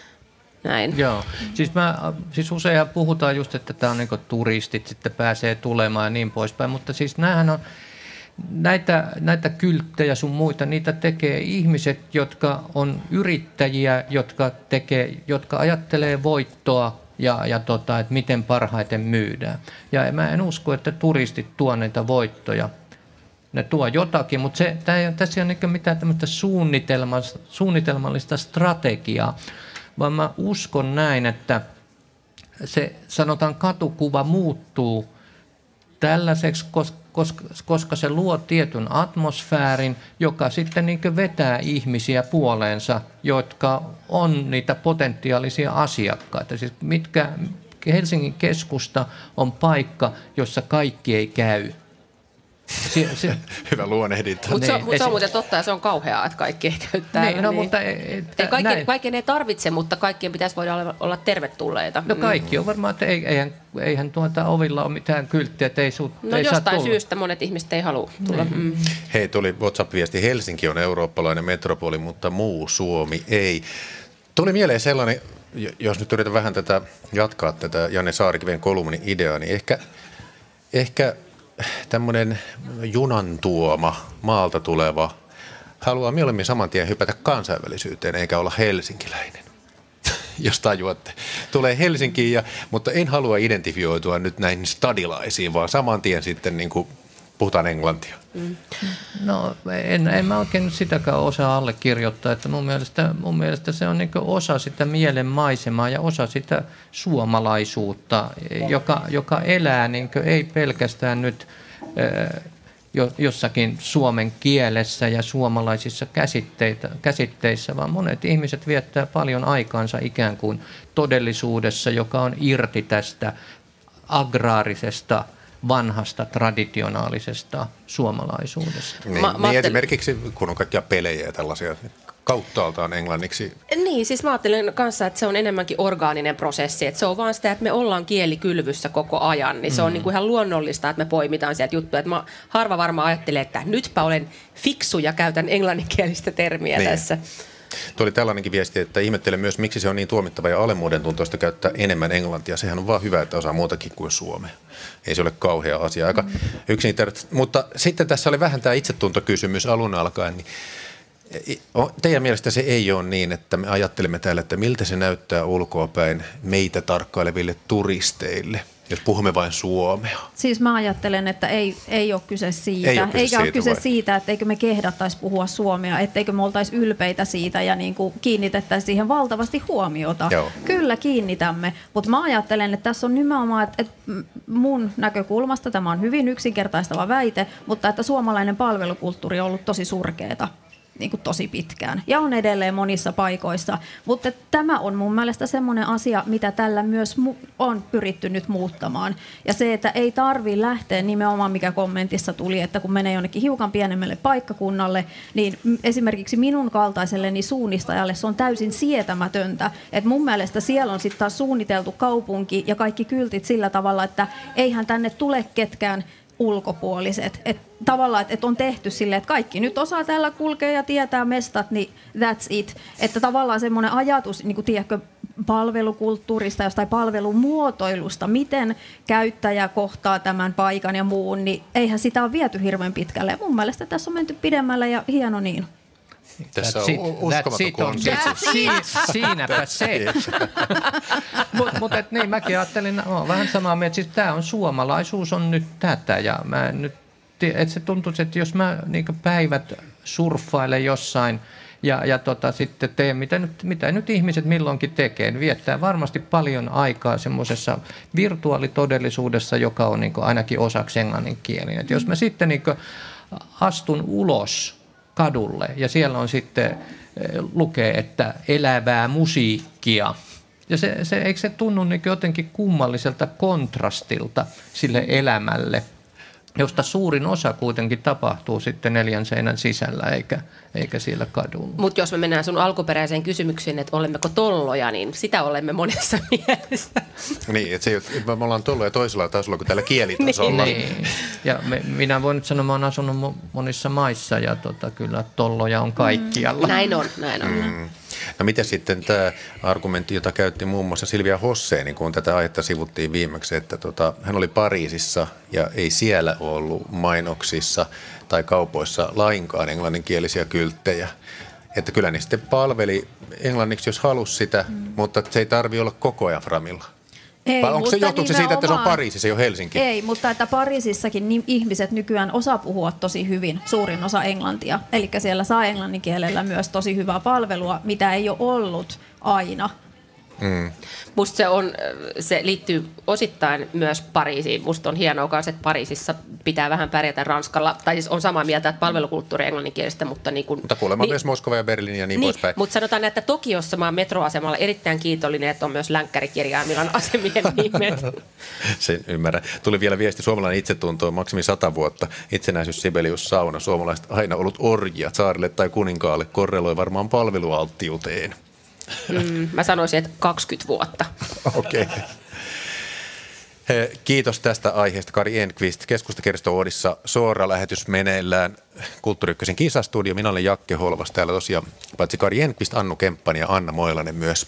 näin.
Joo, siis, mä, siis usein puhutaan just, että tämä on niin kuin turistit sitten pääsee tulemaan ja niin poispäin, mutta siis näähän on, Näitä, näitä kylttejä sun muita, niitä tekee ihmiset, jotka on yrittäjiä, jotka, tekee, jotka ajattelee voittoa ja, ja tota, että miten parhaiten myydään. Ja mä en usko, että turistit tuo näitä voittoja. Ne tuo jotakin, mutta se, tää ei, tässä ei ole mitään tämmöistä suunnitelmallista strategiaa, vaan mä uskon näin, että se sanotaan katukuva muuttuu tällaiseksi, koska koska se luo tietyn atmosfäärin, joka sitten niin kuin vetää ihmisiä puoleensa, jotka on niitä potentiaalisia asiakkaita. Siis mitkä Helsingin keskusta on paikka, jossa kaikki ei käy.
Se, se, Hyvä luonnehdinta.
Mutta se, mut se on muuten totta ja se on kauheaa, että kaikki ei käy täällä.
Niin, no,
niin.
mutta,
ei, kaikkien, kaikkien ei tarvitse, mutta kaikkien pitäisi voida olla, olla tervetulleita.
No kaikki on varmaan, että eihän, eihän tuota ovilla ole mitään kylttiä, että ei, su,
no
ei saa tulla.
No jostain syystä monet ihmiset ei halua tulla.
Niin.
Mm.
Hei, tuli WhatsApp-viesti, Helsinki on eurooppalainen metropoli, mutta muu Suomi ei. Tuli mieleen sellainen, jos nyt yritän vähän tätä jatkaa tätä Janne Saarikiven kolumnin ideaa, niin ehkä, ehkä tämmöinen junan tuoma, maalta tuleva, haluaa mieluummin saman tien hypätä kansainvälisyyteen eikä olla helsinkiläinen, jos tajuatte. Tulee Helsinkiin, ja, mutta en halua identifioitua nyt näihin stadilaisiin, vaan saman tien sitten niin kuin puhutaan englantia. Mm.
No en, en mä oikein sitäkään osaa allekirjoittaa, että mun mielestä, mun mielestä se on niin kuin osa sitä mielen maisemaa ja osa sitä suomalaisuutta, joka, joka elää niin kuin ei pelkästään nyt äh, jossakin suomen kielessä ja suomalaisissa käsitteissä, vaan monet ihmiset viettää paljon aikaansa ikään kuin todellisuudessa, joka on irti tästä agraarisesta vanhasta traditionaalisesta suomalaisuudesta.
Niin,
mä, mä
niin esimerkiksi kun on kaikkia pelejä ja tällaisia, kauttaaltaan englanniksi.
Niin, siis mä ajattelen kanssa, että se on enemmänkin orgaaninen prosessi, että se on vaan sitä, että me ollaan kielikylvyssä koko ajan, niin se on mm. niin kuin ihan luonnollista, että me poimitaan sieltä juttuja, että mä harva varmaan ajattelee, että nytpä olen fiksu ja käytän englanninkielistä termiä niin. tässä.
Tuo oli tällainenkin viesti, että ihmettelen myös, miksi se on niin tuomittava ja alemmuuden tuntoista käyttää enemmän englantia. Sehän on vaan hyvä, että osaa muutakin kuin suomea. Ei se ole kauhea asia, aika mm. yksinkertaisesti. Mutta sitten tässä oli vähän tämä itsetuntokysymys alun alkaen. Niin Teidän mielestä se ei ole niin, että me ajattelemme täällä, että miltä se näyttää ulkoapäin meitä tarkkaileville turisteille, jos puhumme vain suomea?
Siis mä ajattelen, että ei, ei ole kyse siitä.
Ei ole kyse
Eikä
siitä,
ole kyse
vai?
siitä, etteikö me kehdattaisi puhua suomea, etteikö me oltaisi ylpeitä siitä ja niin kuin kiinnitettäisiin siihen valtavasti huomiota.
Joo.
Kyllä kiinnitämme, mutta mä ajattelen, että tässä on nimenomaan, että, että mun näkökulmasta tämä on hyvin yksinkertaistava väite, mutta että suomalainen palvelukulttuuri on ollut tosi surkeeta. Niin kuin tosi pitkään ja on edelleen monissa paikoissa, mutta tämä on mun mielestä semmoinen asia, mitä tällä myös mu- on pyritty nyt muuttamaan. Ja se, että ei tarvitse lähteä nimenomaan, mikä kommentissa tuli, että kun menee jonnekin hiukan pienemmälle paikkakunnalle, niin esimerkiksi minun kaltaiselleni suunnistajalle se on täysin sietämätöntä. Et mun mielestä siellä on sitten taas suunniteltu kaupunki ja kaikki kyltit sillä tavalla, että eihän tänne tule ketkään ulkopuoliset. Et tavallaan, että et on tehty silleen, että kaikki nyt osaa täällä kulkea ja tietää mestat, niin that's it. Että tavallaan semmoinen ajatus, niin kuin tiedätkö, palvelukulttuurista, jostain palvelumuotoilusta, miten käyttäjä kohtaa tämän paikan ja muun, niin eihän sitä ole viety hirveän pitkälle. Ja mun mielestä tässä on menty pidemmälle ja hieno niin.
Tässä on uskomaton konsensus.
Siinäpä se. Mutta mut, niin, mäkin ajattelin, no, vähän samaa mieltä, siis tämä on suomalaisuus on nyt tätä ja mä nyt, et se tuntuisi, että jos mä niin päivät surffailen jossain ja, ja tota, sitten teen, mitä nyt, mitä nyt ihmiset milloinkin tekee, niin viettää varmasti paljon aikaa semmoisessa virtuaalitodellisuudessa, joka on niin ainakin osaksi englanninkielinen. Et jos mä sitten niin astun ulos kadulle ja siellä on sitten lukee, että elävää musiikkia. Ja se, se, eikö se tunnu niin jotenkin kummalliselta kontrastilta sille elämälle, josta suurin osa kuitenkin tapahtuu sitten neljän seinän sisällä eikä, eikä siellä kadulla.
Mutta jos me mennään sun alkuperäiseen kysymykseen, että olemmeko tolloja, niin sitä olemme monessa mielessä.
Niin, että se ei ole, me ollaan tolloja toisella tasolla kuin täällä kielitasolla.
Niin. Ja me, minä voin nyt sanoa, että mä oon asunut monissa maissa ja tota, kyllä tolloja on kaikkialla.
Mm. Näin on, näin on.
Mm. No miten sitten tämä argumentti, jota käytti muun muassa Silvia Hosseen, niin kun tätä aihetta sivuttiin viimeksi, että tota, hän oli Pariisissa ja ei siellä ollut mainoksissa tai kaupoissa lainkaan englanninkielisiä kylttejä. Että kyllä ne sitten palveli englanniksi, jos halusi sitä, mm. mutta se ei tarvitse olla koko ajan framilla.
Ei,
Vai onko se, johtuuko se siitä, että se on Pariisissa, ei ole Helsinki?
Ei, mutta että Pariisissakin niin ihmiset nykyään osaa puhua tosi hyvin, suurin osa englantia. Eli siellä saa englannin kielellä myös tosi hyvää palvelua, mitä ei ole ollut aina.
Mm. Musta se, on, se liittyy osittain myös Pariisiin. Musta on hienoa kanssa, että Pariisissa pitää vähän pärjätä Ranskalla. Tai siis on samaa mieltä, että palvelukulttuuri englanninkielistä, mutta niin kuin...
Mutta kuulemma niin, myös Moskova ja Berliini ja niin, niin poispäin.
Mutta sanotaan, että Tokiossa mä oon metroasemalla erittäin kiitollinen, että on myös länkkärikirjaimilla asemien nimet.
Sen ymmärrän. Tuli vielä viesti, suomalainen itsetunto on maksimi sata vuotta. Itsenäisyys, Sibelius, sauna. Suomalaiset aina ollut orjia saarille tai kuninkaalle. Korreloi varmaan palvelualttiuteen.
Mm, mä sanoisin, että kaksikymmentä vuotta.
Okei. Okay. Kiitos tästä aiheesta, Kari Enqvist. Keskustakirjasto Oodissa suora lähetys meneillään. Kulttuuri Ykkösen kisastudio. Minä olen Jakke Holvas. Täällä tosiaan paitsi Kari Enqvist, Annu Kemppainen ja Anna Moilanen myös.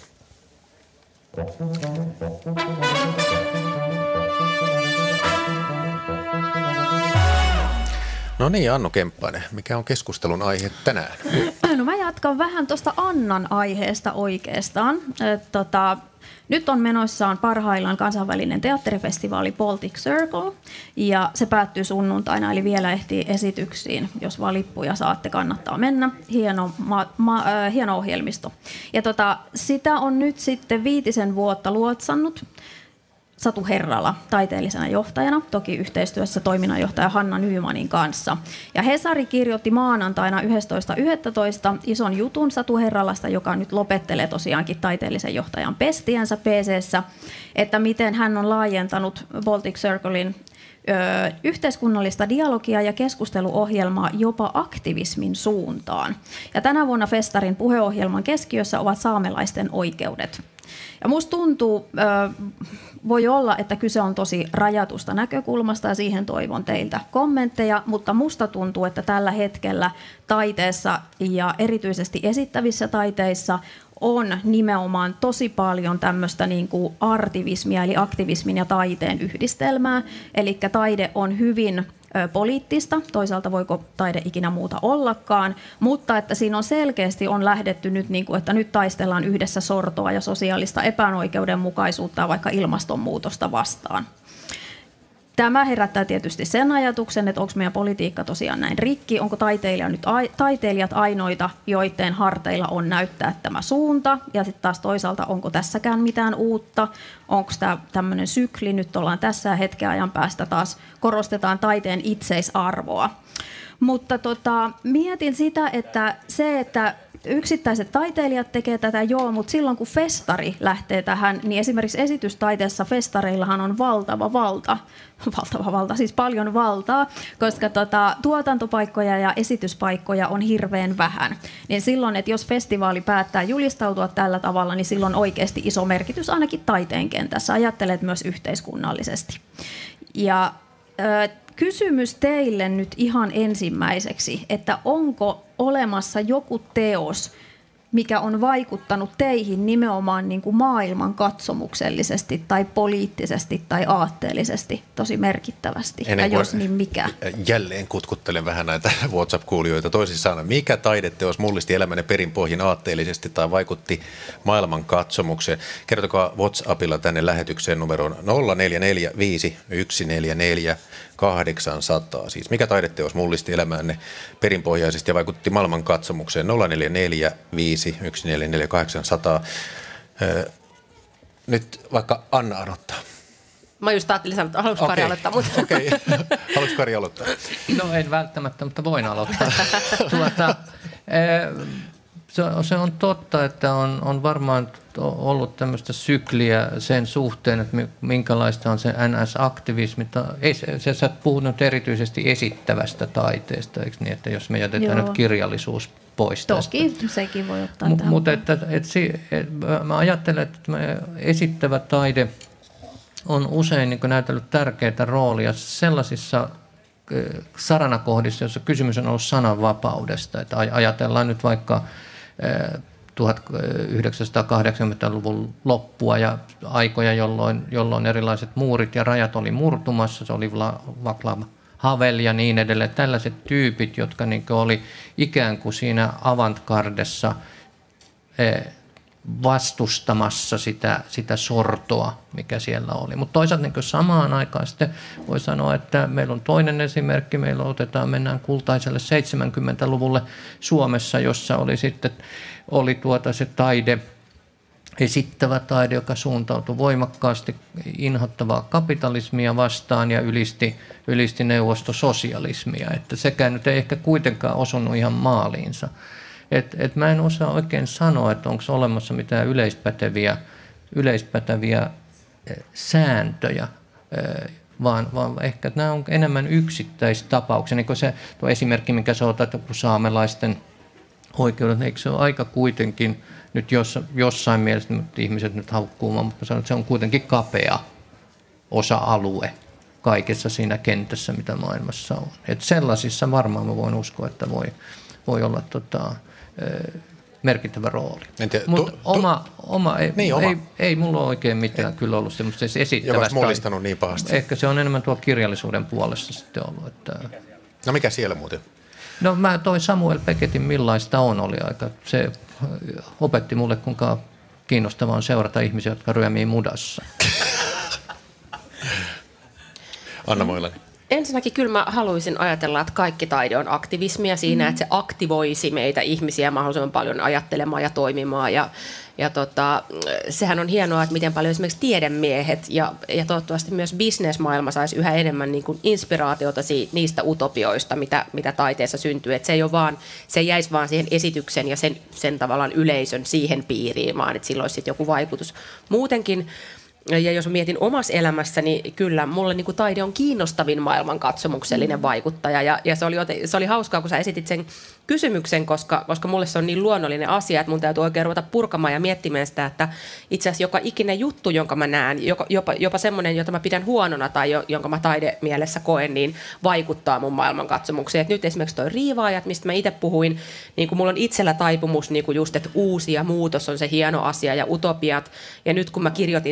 No niin, Annu Kemppainen, mikä on keskustelun aihe tänään?
No mä jatkan vähän tuosta Annan aiheesta oikeastaan. Et, tota, nyt on menossaan parhaillaan kansainvälinen teatterifestivaali Baltic Circle ja se päättyy sunnuntaina, eli vielä ehtii esityksiin. Jos vaan lippuja saatte, kannattaa mennä. Hieno, ma, ma, äh, hieno ohjelmisto. Ja tota, sitä on nyt sitten viitisen vuotta luotsannut Satu Herrala taiteellisena johtajana, toki yhteistyössä toiminnanjohtaja Hanna Nymanin kanssa. Ja Hesari kirjoitti maanantaina yhdestoista yhdestoista ison jutun Satu Herralasta, joka nyt lopettelee tosiaankin taiteellisen johtajan pestiänsä P C:ssä, että miten hän on laajentanut Baltic Circlein ö, yhteiskunnallista dialogia ja keskusteluohjelmaa jopa aktivismin suuntaan. Ja tänä vuonna festarin puheohjelman keskiössä ovat saamelaisten oikeudet. Ja musta tuntuu, voi olla, että kyse on tosi rajatusta näkökulmasta ja siihen toivon teiltä kommentteja, mutta musta tuntuu, että tällä hetkellä taiteessa ja erityisesti esittävissä taiteissa on nimenomaan tosi paljon tämmöistä niin kuin artivismia eli aktivismin ja taiteen yhdistelmää. Eli taide on hyvin poliittista, toisaalta voiko taide ikinä muuta ollakaan, mutta että siinä on selkeästi on lähdetty nyt, niin kuin, että nyt taistellaan yhdessä sortoa ja sosiaalista epäoikeudenmukaisuutta vaikka ilmastonmuutosta vastaan. Tämä herättää tietysti sen ajatuksen, että onko meidän politiikka tosiaan näin rikki, onko taiteilija nyt, taiteilijat ainoita, joiden harteilla on näyttää tämä suunta, ja sitten taas toisaalta onko tässäkään mitään uutta, onko tämä tämmöinen sykli, nyt ollaan tässä hetken ajan päästä taas korostetaan taiteen itseisarvoa. Mutta tota, mietin sitä, että se, että yksittäiset taiteilijat tekee tätä, joo, mutta silloin kun festari lähtee tähän, niin esimerkiksi esitystaiteessa festareillahan on valtava valta, valtava valta, siis paljon valtaa, koska tota, tuotantopaikkoja ja esityspaikkoja on hirveän vähän. Niin silloin, että jos festivaali päättää julistautua tällä tavalla, niin silloin on oikeasti iso merkitys ainakin taiteen kentässä. Ajattelet myös yhteiskunnallisesti. Ja ö, kysymys teille nyt ihan ensimmäiseksi, että onko olemassa joku teos, mikä on vaikuttanut teihin nimenomaan niin kuin maailman katsomuksellisesti tai poliittisesti tai aatteellisesti tosi merkittävästi,
Ennen
ja jos niin mikä?
Jälleen kutkuttelen vähän näitä WhatsApp-kuulijoita. Toisin sanoen, mikä taideteos mullisti elämänne perinpohjin aatteellisesti tai vaikutti maailman katsomukseen? Kertokaa WhatsAppilla tänne lähetykseen numeroon nolla neljä neljä viisi yksi neljä neljä kahdeksan nolla nolla. Siis mikä taideteos mullisti elämänne perinpohjaisesti ja vaikutti maailman katsomukseen? nolla neljä neljä viisi yksi neljä neljä kahdeksan nolla nolla. Nyt vaikka Anna aloittaa.
Mä just ajattelin sanoa, että haluatko Kari aloittaa? Mutta...
Okei, okay. Haluatko Kari aloittaa?
No en välttämättä, mutta voin aloittaa. tuota, se on totta, että on, on varmaan ollut tämmöistä sykliä sen suhteen, että minkälaista on se N S-aktivismi. Se, sä puhut nyt erityisesti esittävästä taiteesta, eikö niin, että jos me jätetään
Joo.
nyt kirjallisuus pois
Toki,
tästä.
sekin voi ottaa
M-
tähän.
Mutta että, että, että, mä ajattelen, että esittävä taide on usein niin kuin näytellyt tärkeää roolia sellaisissa saranakohdissa, jossa kysymys on ollut sananvapaudesta. Että ajatellaan nyt vaikka tuhatyhdeksänsataakahdeksankymmentäluvun loppua ja aikoja, jolloin, jolloin erilaiset muurit ja rajat oli murtumassa. Se oli Václav Havel ja niin edelleen. Tällaiset tyypit, jotka niin kuin oli ikään kuin siinä avantgardessa vastustamassa sitä, sitä sortoa, mikä siellä oli. Mutta toisaalta niin samaan aikaan sitten voi sanoa, että meillä on toinen esimerkki. Meillä otetaan, mennään kultaiselle seitsemänkymmentäluvulle Suomessa, jossa oli sitten oli tuota se taide, esittävä taide, joka suuntautui voimakkaasti inhottavaa kapitalismia vastaan ja ylisti, ylisti neuvostososialismia. Että sekään nyt ei ehkä kuitenkaan osunut ihan maaliinsa. Et, et mä en osaa oikein sanoa, että onko olemassa mitään yleispäteviä, yleispäteviä sääntöjä, vaan, vaan ehkä nämä on enemmän yksittäistapauksia. Niin kuin se tuo esimerkki, minkä sä otat, kun saamelaisten oikeudet, eikö se ole aika kuitenkin, nyt jos, jossain mielessä nyt ihmiset nyt haukkuu, mutta sanon, että se on kuitenkin kapea osa-alue kaikessa siinä kentässä, mitä maailmassa on. Et sellaisissa varmaan mä voin uskoa, että voi, voi olla tota, merkittävä rooli. Mutta oma, oma, ei,
niin, oma.
Ei, ei mulla ole oikein mitään ei. Kyllä ollut semmoista esittävästä.
Joka mullistanut niin pahasti.
Ehkä se on enemmän tuo kirjallisuuden puolesta sitten ollut. Että...
No mikä siellä muuten?
No mä toi Samuel Becketin Millaista on oli aika. Se opetti mulle, kuinka kiinnostavaa on seurata ihmisiä, jotka ryömii mudassa.
Anna Moilanen.
Ensinnäkin kyllä mä haluaisin ajatella, että kaikki taide on aktivismia siinä, mm. että se aktivoisi meitä ihmisiä mahdollisimman paljon ajattelemaan ja toimimaan. Ja, ja tota, sehän on hienoa, että miten paljon esimerkiksi tiedemiehet ja, ja toivottavasti myös bisnesmaailma saisi yhä enemmän niin kuin inspiraatiota si, niistä utopioista, mitä, mitä taiteessa syntyy. Että se ei ole vaan, se ei jäisi vaan siihen esityksen ja sen, sen tavallaan yleisön siihen piiriin, vaan että sillä olisi sitten joku vaikutus. Muutenkin, ja jos mietin omassa elämässäni, niin kyllä mulle niin kuin taide on kiinnostavin maailmankatsomuksellinen vaikuttaja. Ja, ja se, oli, se oli hauskaa, kun sä esitit sen kysymyksen, koska, koska mulle se on niin luonnollinen asia, että mun täytyy oikein ruveta purkamaan ja miettimään sitä, että itse asiassa joka ikinen juttu, jonka mä näen, jopa, jopa, jopa semmoinen, jota mä pidän huonona tai jo, jonka mä taidemielessä koen, niin vaikuttaa mun maailmankatsomukseen. Et nyt esimerkiksi toi Riivaajat, mistä mä itse puhuin, niin kuin mulla on itsellä taipumus niin kuin just, että uusi ja muutos on se hieno asia ja utopiat. Ja nyt kun mä kirjoitin siellä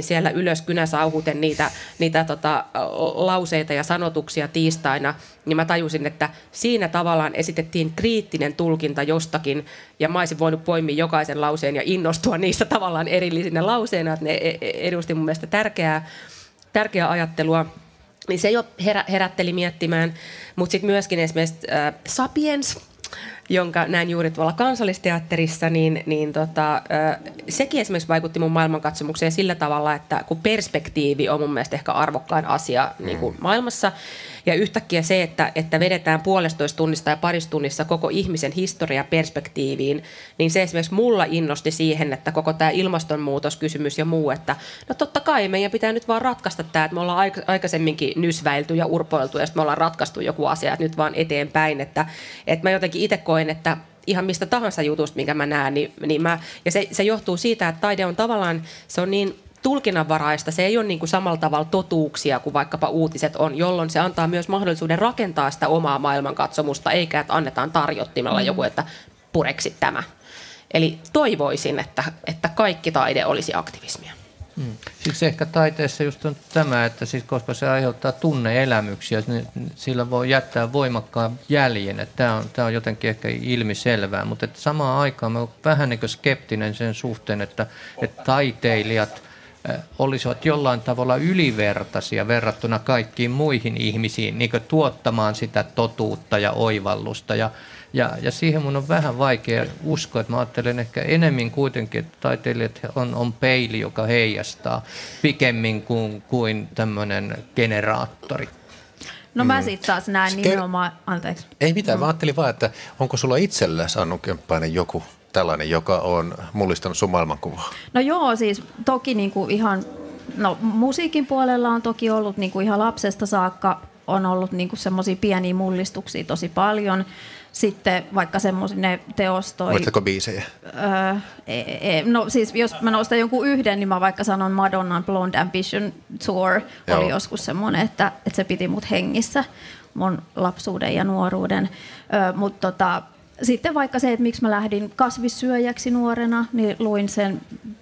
ylös kynäsauhuten niitä, niitä tota, lauseita ja sanotuksia tiistaina, niin mä tajusin, että siinä tavallaan esitettiin kriittinen tulkinta jostakin, ja mä olisin voinut poimia jokaisen lauseen ja innostua niistä tavallaan erillisinä lauseina, että ne edusti mun mielestä tärkeää, tärkeää ajattelua. Niin se jo herä, herätteli miettimään, mutta sitten myöskin esimerkiksi äh, Sapiens, jonka näin juuri tuolla Kansallisteatterissa, niin, niin tota, äh, sekin esimerkiksi vaikutti mun maailmankatsomukseen sillä tavalla, että kun perspektiivi on mun mielestä ehkä arvokkain asia mm. niin kuin maailmassa, ja yhtäkkiä se, että, että vedetään puolestoista tunnista ja parissa tunnissa koko ihmisen historia perspektiiviin, niin se esimerkiksi mulla innosti siihen, että koko tämä ilmastonmuutoskysymys ja muu, että no totta kai meidän pitää nyt vaan ratkaista tämä, että me ollaan aikaisemminkin nysväilty ja urpoiltu ja sitten me ollaan ratkaistu joku asia, että nyt vaan eteenpäin, että, että mä jotenkin itse koen, että ihan mistä tahansa jutusta, minkä mä näen, niin, niin mä, ja se, se johtuu siitä, että taide on tavallaan, se on niin tulkinnanvaraista, se ei ole niin kuin samalla tavalla totuuksia kuin vaikkapa uutiset on, jolloin se antaa myös mahdollisuuden rakentaa sitä omaa maailmankatsomusta, eikä että annetaan tarjottimella mm. joku, että pureksi tämä. Eli toivoisin, että, että kaikki taide olisi aktivismia.
Hmm. Siksi ehkä taiteessa just on tämä, että siis koska se aiheuttaa tunneelämyksiä, niin sillä voi jättää voimakkaan jäljen. Että tämä, on, tämä on jotenkin ehkä ilmiselvää, mutta että samaan aikaan mä olen vähän niin kuin skeptinen sen suhteen, että, että taiteilijat olisivat jollain tavalla ylivertaisia verrattuna kaikkiin muihin ihmisiin, niin kuin tuottamaan sitä totuutta ja oivallusta. Ja, ja, ja siihen mun on vähän vaikea uskoa, että mä ajattelen ehkä enemmän kuitenkin, että taiteilijat on, on peili, joka heijastaa pikemmin kuin, kuin tämmöinen generaattori.
No mä sitten taas näen nimenomaan, anteeksi.
Ei mitään, mä ajattelin vaan, että onko sulla itselläsi, Annu Kemppainen, joku tällainen, joka on mullistanut sun maailmankuvaa?
No joo, siis toki niinku ihan, no musiikin puolella on toki ollut niinku ihan lapsesta saakka, on ollut niinku semmoisia pieniä mullistuksia tosi paljon. Sitten vaikka semmoisia ne teostoi...
Muistatko biisejä?
Öö, e, e, no siis jos mä nostan jonkun yhden, niin mä vaikka sanon Madonnan Blonde Ambition Tour. Joo. Oli joskus semmoinen, että, että se piti mut hengissä mun lapsuuden ja nuoruuden. Öö, mutta tota, sitten vaikka se, että miksi mä lähdin kasvissyöjäksi nuorena, niin luin sen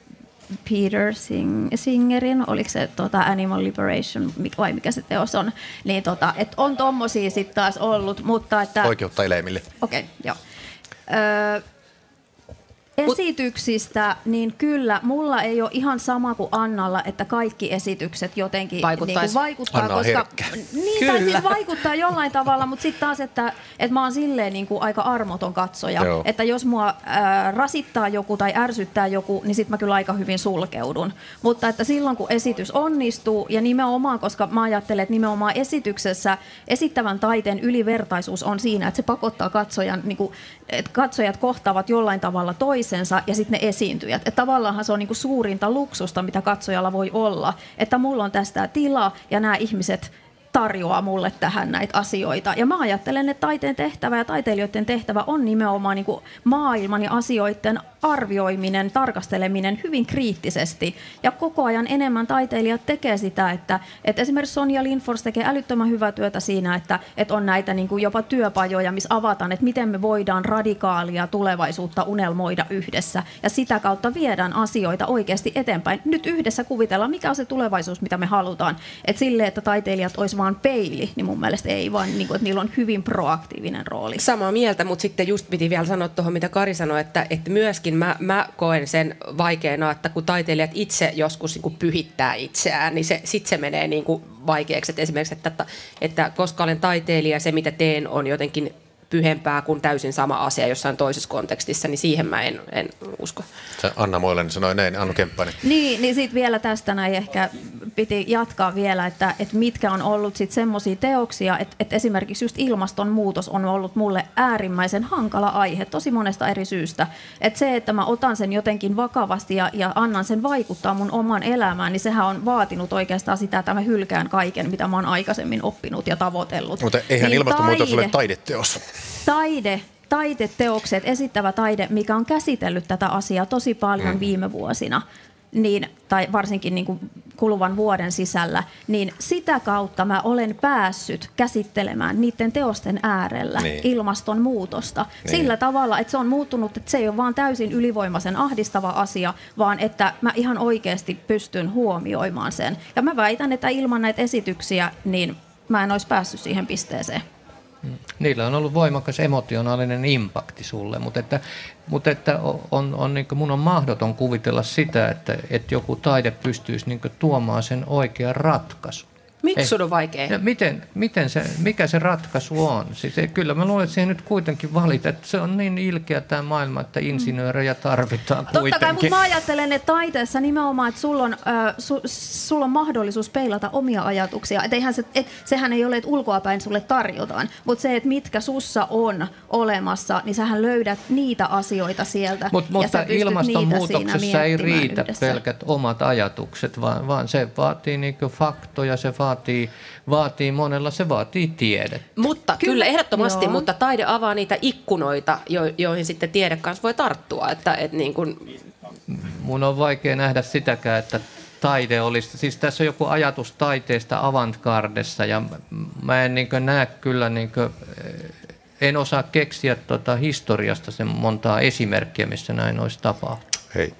Peter Sing- Singerin, oliko se tota, Animal Liberation vai mikä se teos on, niin tota, että on tommosia sitten taas ollut, mutta että...
Oikeutta eläimille.
Okei, okay, joo. Öö, esityksistä, niin kyllä, mulla ei ole ihan sama kuin Annalla, että kaikki esitykset jotenkin niin kuin vaikuttaa,
Anna
koska
herkkä.
Niin, tai siis vaikuttaa jollain tavalla, mutta sitten taas, että, että mä oon silleen niin kuin aika armoton katsoja, Joo. että jos mua ää, rasittaa joku tai ärsyttää joku, niin sitten mä kyllä aika hyvin sulkeudun. Mutta että silloin, kun esitys onnistuu, ja nimenomaan, koska mä ajattelen, että nimenomaan esityksessä esittävän taiteen ylivertaisuus on siinä, että se pakottaa katsojan, niin kuin, että katsojat kohtaavat jollain tavalla toisensa, ja sitten ne esiintyjät. Että tavallaanhan se on niinku suurinta luksusta, mitä katsojalla voi olla. Että mulla on tästä tila ja nämä ihmiset tarjoaa mulle tähän näitä asioita. Ja mä ajattelen, että taiteen tehtävä ja taiteilijoiden tehtävä on nimenomaan niin kuin maailman ja asioiden arvioiminen, tarkasteleminen hyvin kriittisesti. Ja koko ajan enemmän taiteilijat tekee sitä, että, että esimerkiksi Sonja Lindfors tekee älyttömän hyvää työtä siinä, että, että on näitä niin kuin jopa työpajoja, missä avataan, että miten me voidaan radikaalia tulevaisuutta unelmoida yhdessä. Ja sitä kautta viedään asioita oikeasti eteenpäin. Nyt yhdessä kuvitellaan, mikä on se tulevaisuus, mitä me halutaan. Että silleen, että taiteilijat olisi vaan peili, niin mun mielestä ei, vaan niin kuin, että niillä on hyvin proaktiivinen rooli.
Samaa mieltä, mutta sitten just piti vielä sanoa tuohon, mitä Kari sanoi, että, että myöskin mä, mä koen sen vaikeana, että kun taiteilijat itse joskus niin kuin pyhittää itseään, niin se, sitten se menee niin kuin vaikeaksi. Että esimerkiksi, että, että, että koska olen taiteilija, se mitä teen on jotenkin pyhempää kuin täysin sama asia jossain toisessa kontekstissa, niin siihen mä en, en usko.
Anna Moilanen sanoi näin, Annu Kemppainen.
Niin, niin sitten vielä tästä näin ehkä piti jatkaa vielä, että, että mitkä on ollut sitten semmoisia teoksia, että, että esimerkiksi just ilmastonmuutos on ollut mulle äärimmäisen hankala aihe tosi monesta eri syystä. Että se, että mä otan sen jotenkin vakavasti ja, ja annan sen vaikuttaa mun oman elämään, niin sehän on vaatinut oikeastaan sitä, että mä hylkään kaiken, mitä mä oon aikaisemmin oppinut ja tavoitellut.
Mutta eihän niin ilmastonmuutos
taide,
ole taideteos.
Taide, taideteokset, esittävä taide, mikä on käsitellyt tätä asiaa tosi paljon mm. viime vuosina, niin, tai varsinkin niin kuin kuluvan vuoden sisällä, niin sitä kautta mä olen päässyt käsittelemään niiden teosten äärellä niin. ilmastonmuutosta. Niin. Sillä tavalla, että se on muuttunut, että se ei ole vaan täysin ylivoimaisen ahdistava asia, vaan että mä ihan oikeasti pystyn huomioimaan sen. Ja mä väitän, että ilman näitä esityksiä, niin mä en olisi päässyt siihen pisteeseen.
Niillä on ollut voimakas emotionaalinen impakti sulle, mutta, että, mutta että on, on, niin kuin mun on mahdoton kuvitella sitä, että, että joku taide pystyisi niin kuin tuomaan sen oikean ratkaisun.
Miksi sun on vaikea?
Miten, miten se, mikä se ratkaisu on? Siis, kyllä mä luulen, että siihen nyt kuitenkin valita, että se on niin ilkeä tämä maailma, että insinöörejä tarvitaan kuitenkin.
Totta kai, mutta mä ajattelen, että taiteessa nimenomaan, että sulla on, äh, su, sulla on mahdollisuus peilata omia ajatuksia. Et eihän se, et, sehän ei ole, että ulkoapäin sulle tarjotaan, mutta se, että mitkä sussa on olemassa, niin sähän löydät niitä asioita sieltä.
Mut,
ja
mutta ilmastonmuutoksessa ei riitä yhdessä. Pelkät omat ajatukset, vaan, vaan se vaatii niinku faktoja, se vaatii Vaatii, vaatii monella, se vaatii tiedettä.
Mutta kyllä, kyllä ehdottomasti, joo. Mutta taide avaa niitä ikkunoita, jo, joihin sitten tiede kanssa voi tarttua. Että, et niin kuin...
Mun on vaikea nähdä sitäkään, että taide olisi, siis tässä on joku ajatus taiteesta avantgardessa ja mä en niin kuin näe kyllä, niin kuin, en osaa keksiä tuota historiasta sen montaa esimerkkiä, missä näin olisi tapahtunut.
Hei.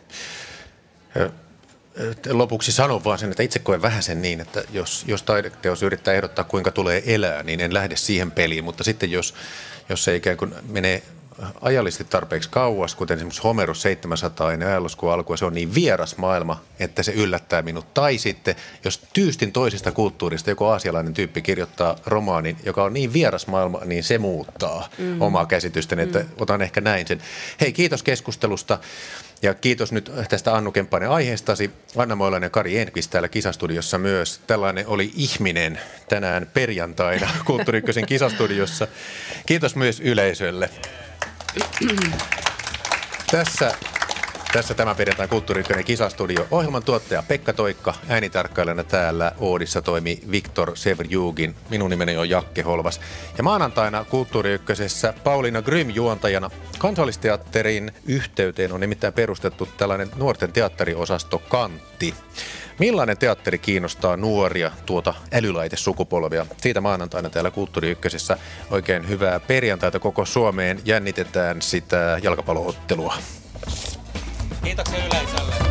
Lopuksi sanon vaan sen, että itse koen vähän sen niin, että jos, jos taideteos yrittää ehdottaa, kuinka tulee elää, niin en lähde siihen peliin. Mutta sitten jos, jos se ikään kuin menee ajallisesti tarpeeksi kauas, kuten esimerkiksi Homeros seitsemänsataa ennen ajalluskuun alkua, se on niin vieras maailma, että se yllättää minut. Tai sitten, jos tyystin toisesta kulttuurista joku aasialainen tyyppi kirjoittaa romaanin, joka on niin vieras maailma, niin se muuttaa mm. omaa käsitystäni, että mm. otan ehkä näin sen. Hei, kiitos keskustelusta. Ja kiitos nyt tästä Annu Kemppainen aiheestasi. Anna Moilainen ja Kari Enqvist täällä Kisastudiossa myös. Tällainen oli ihminen tänään perjantaina Kulttuuri Ykkösen Kisastudiossa. Kiitos myös yleisölle. Tässä, tässä tämän perjantain Kulttuuri Ykkönen Kisastudio. Ohjelman tuottaja Pekka Toikka, äänitarkkailijana täällä Oodissa toimi Viktor Severjugin. Minun nimeni on Jakke Holvas. Ja maanantaina Kulttuuri Ykkösessä Pauliina Grym juontajana. Kansallisteatterin yhteyteen on nimittäin perustettu tällainen nuorten teatteriosasto Kantti. Millainen teatteri kiinnostaa nuoria, tuota älylaitesukupolvia? Siitä maanantaina täällä Kulttuuri Ykkösessä. Oikein hyvää perjantaita koko Suomeen. Jännitetään sitä jalkapalloottelua.
Kiitoksia yleisölle.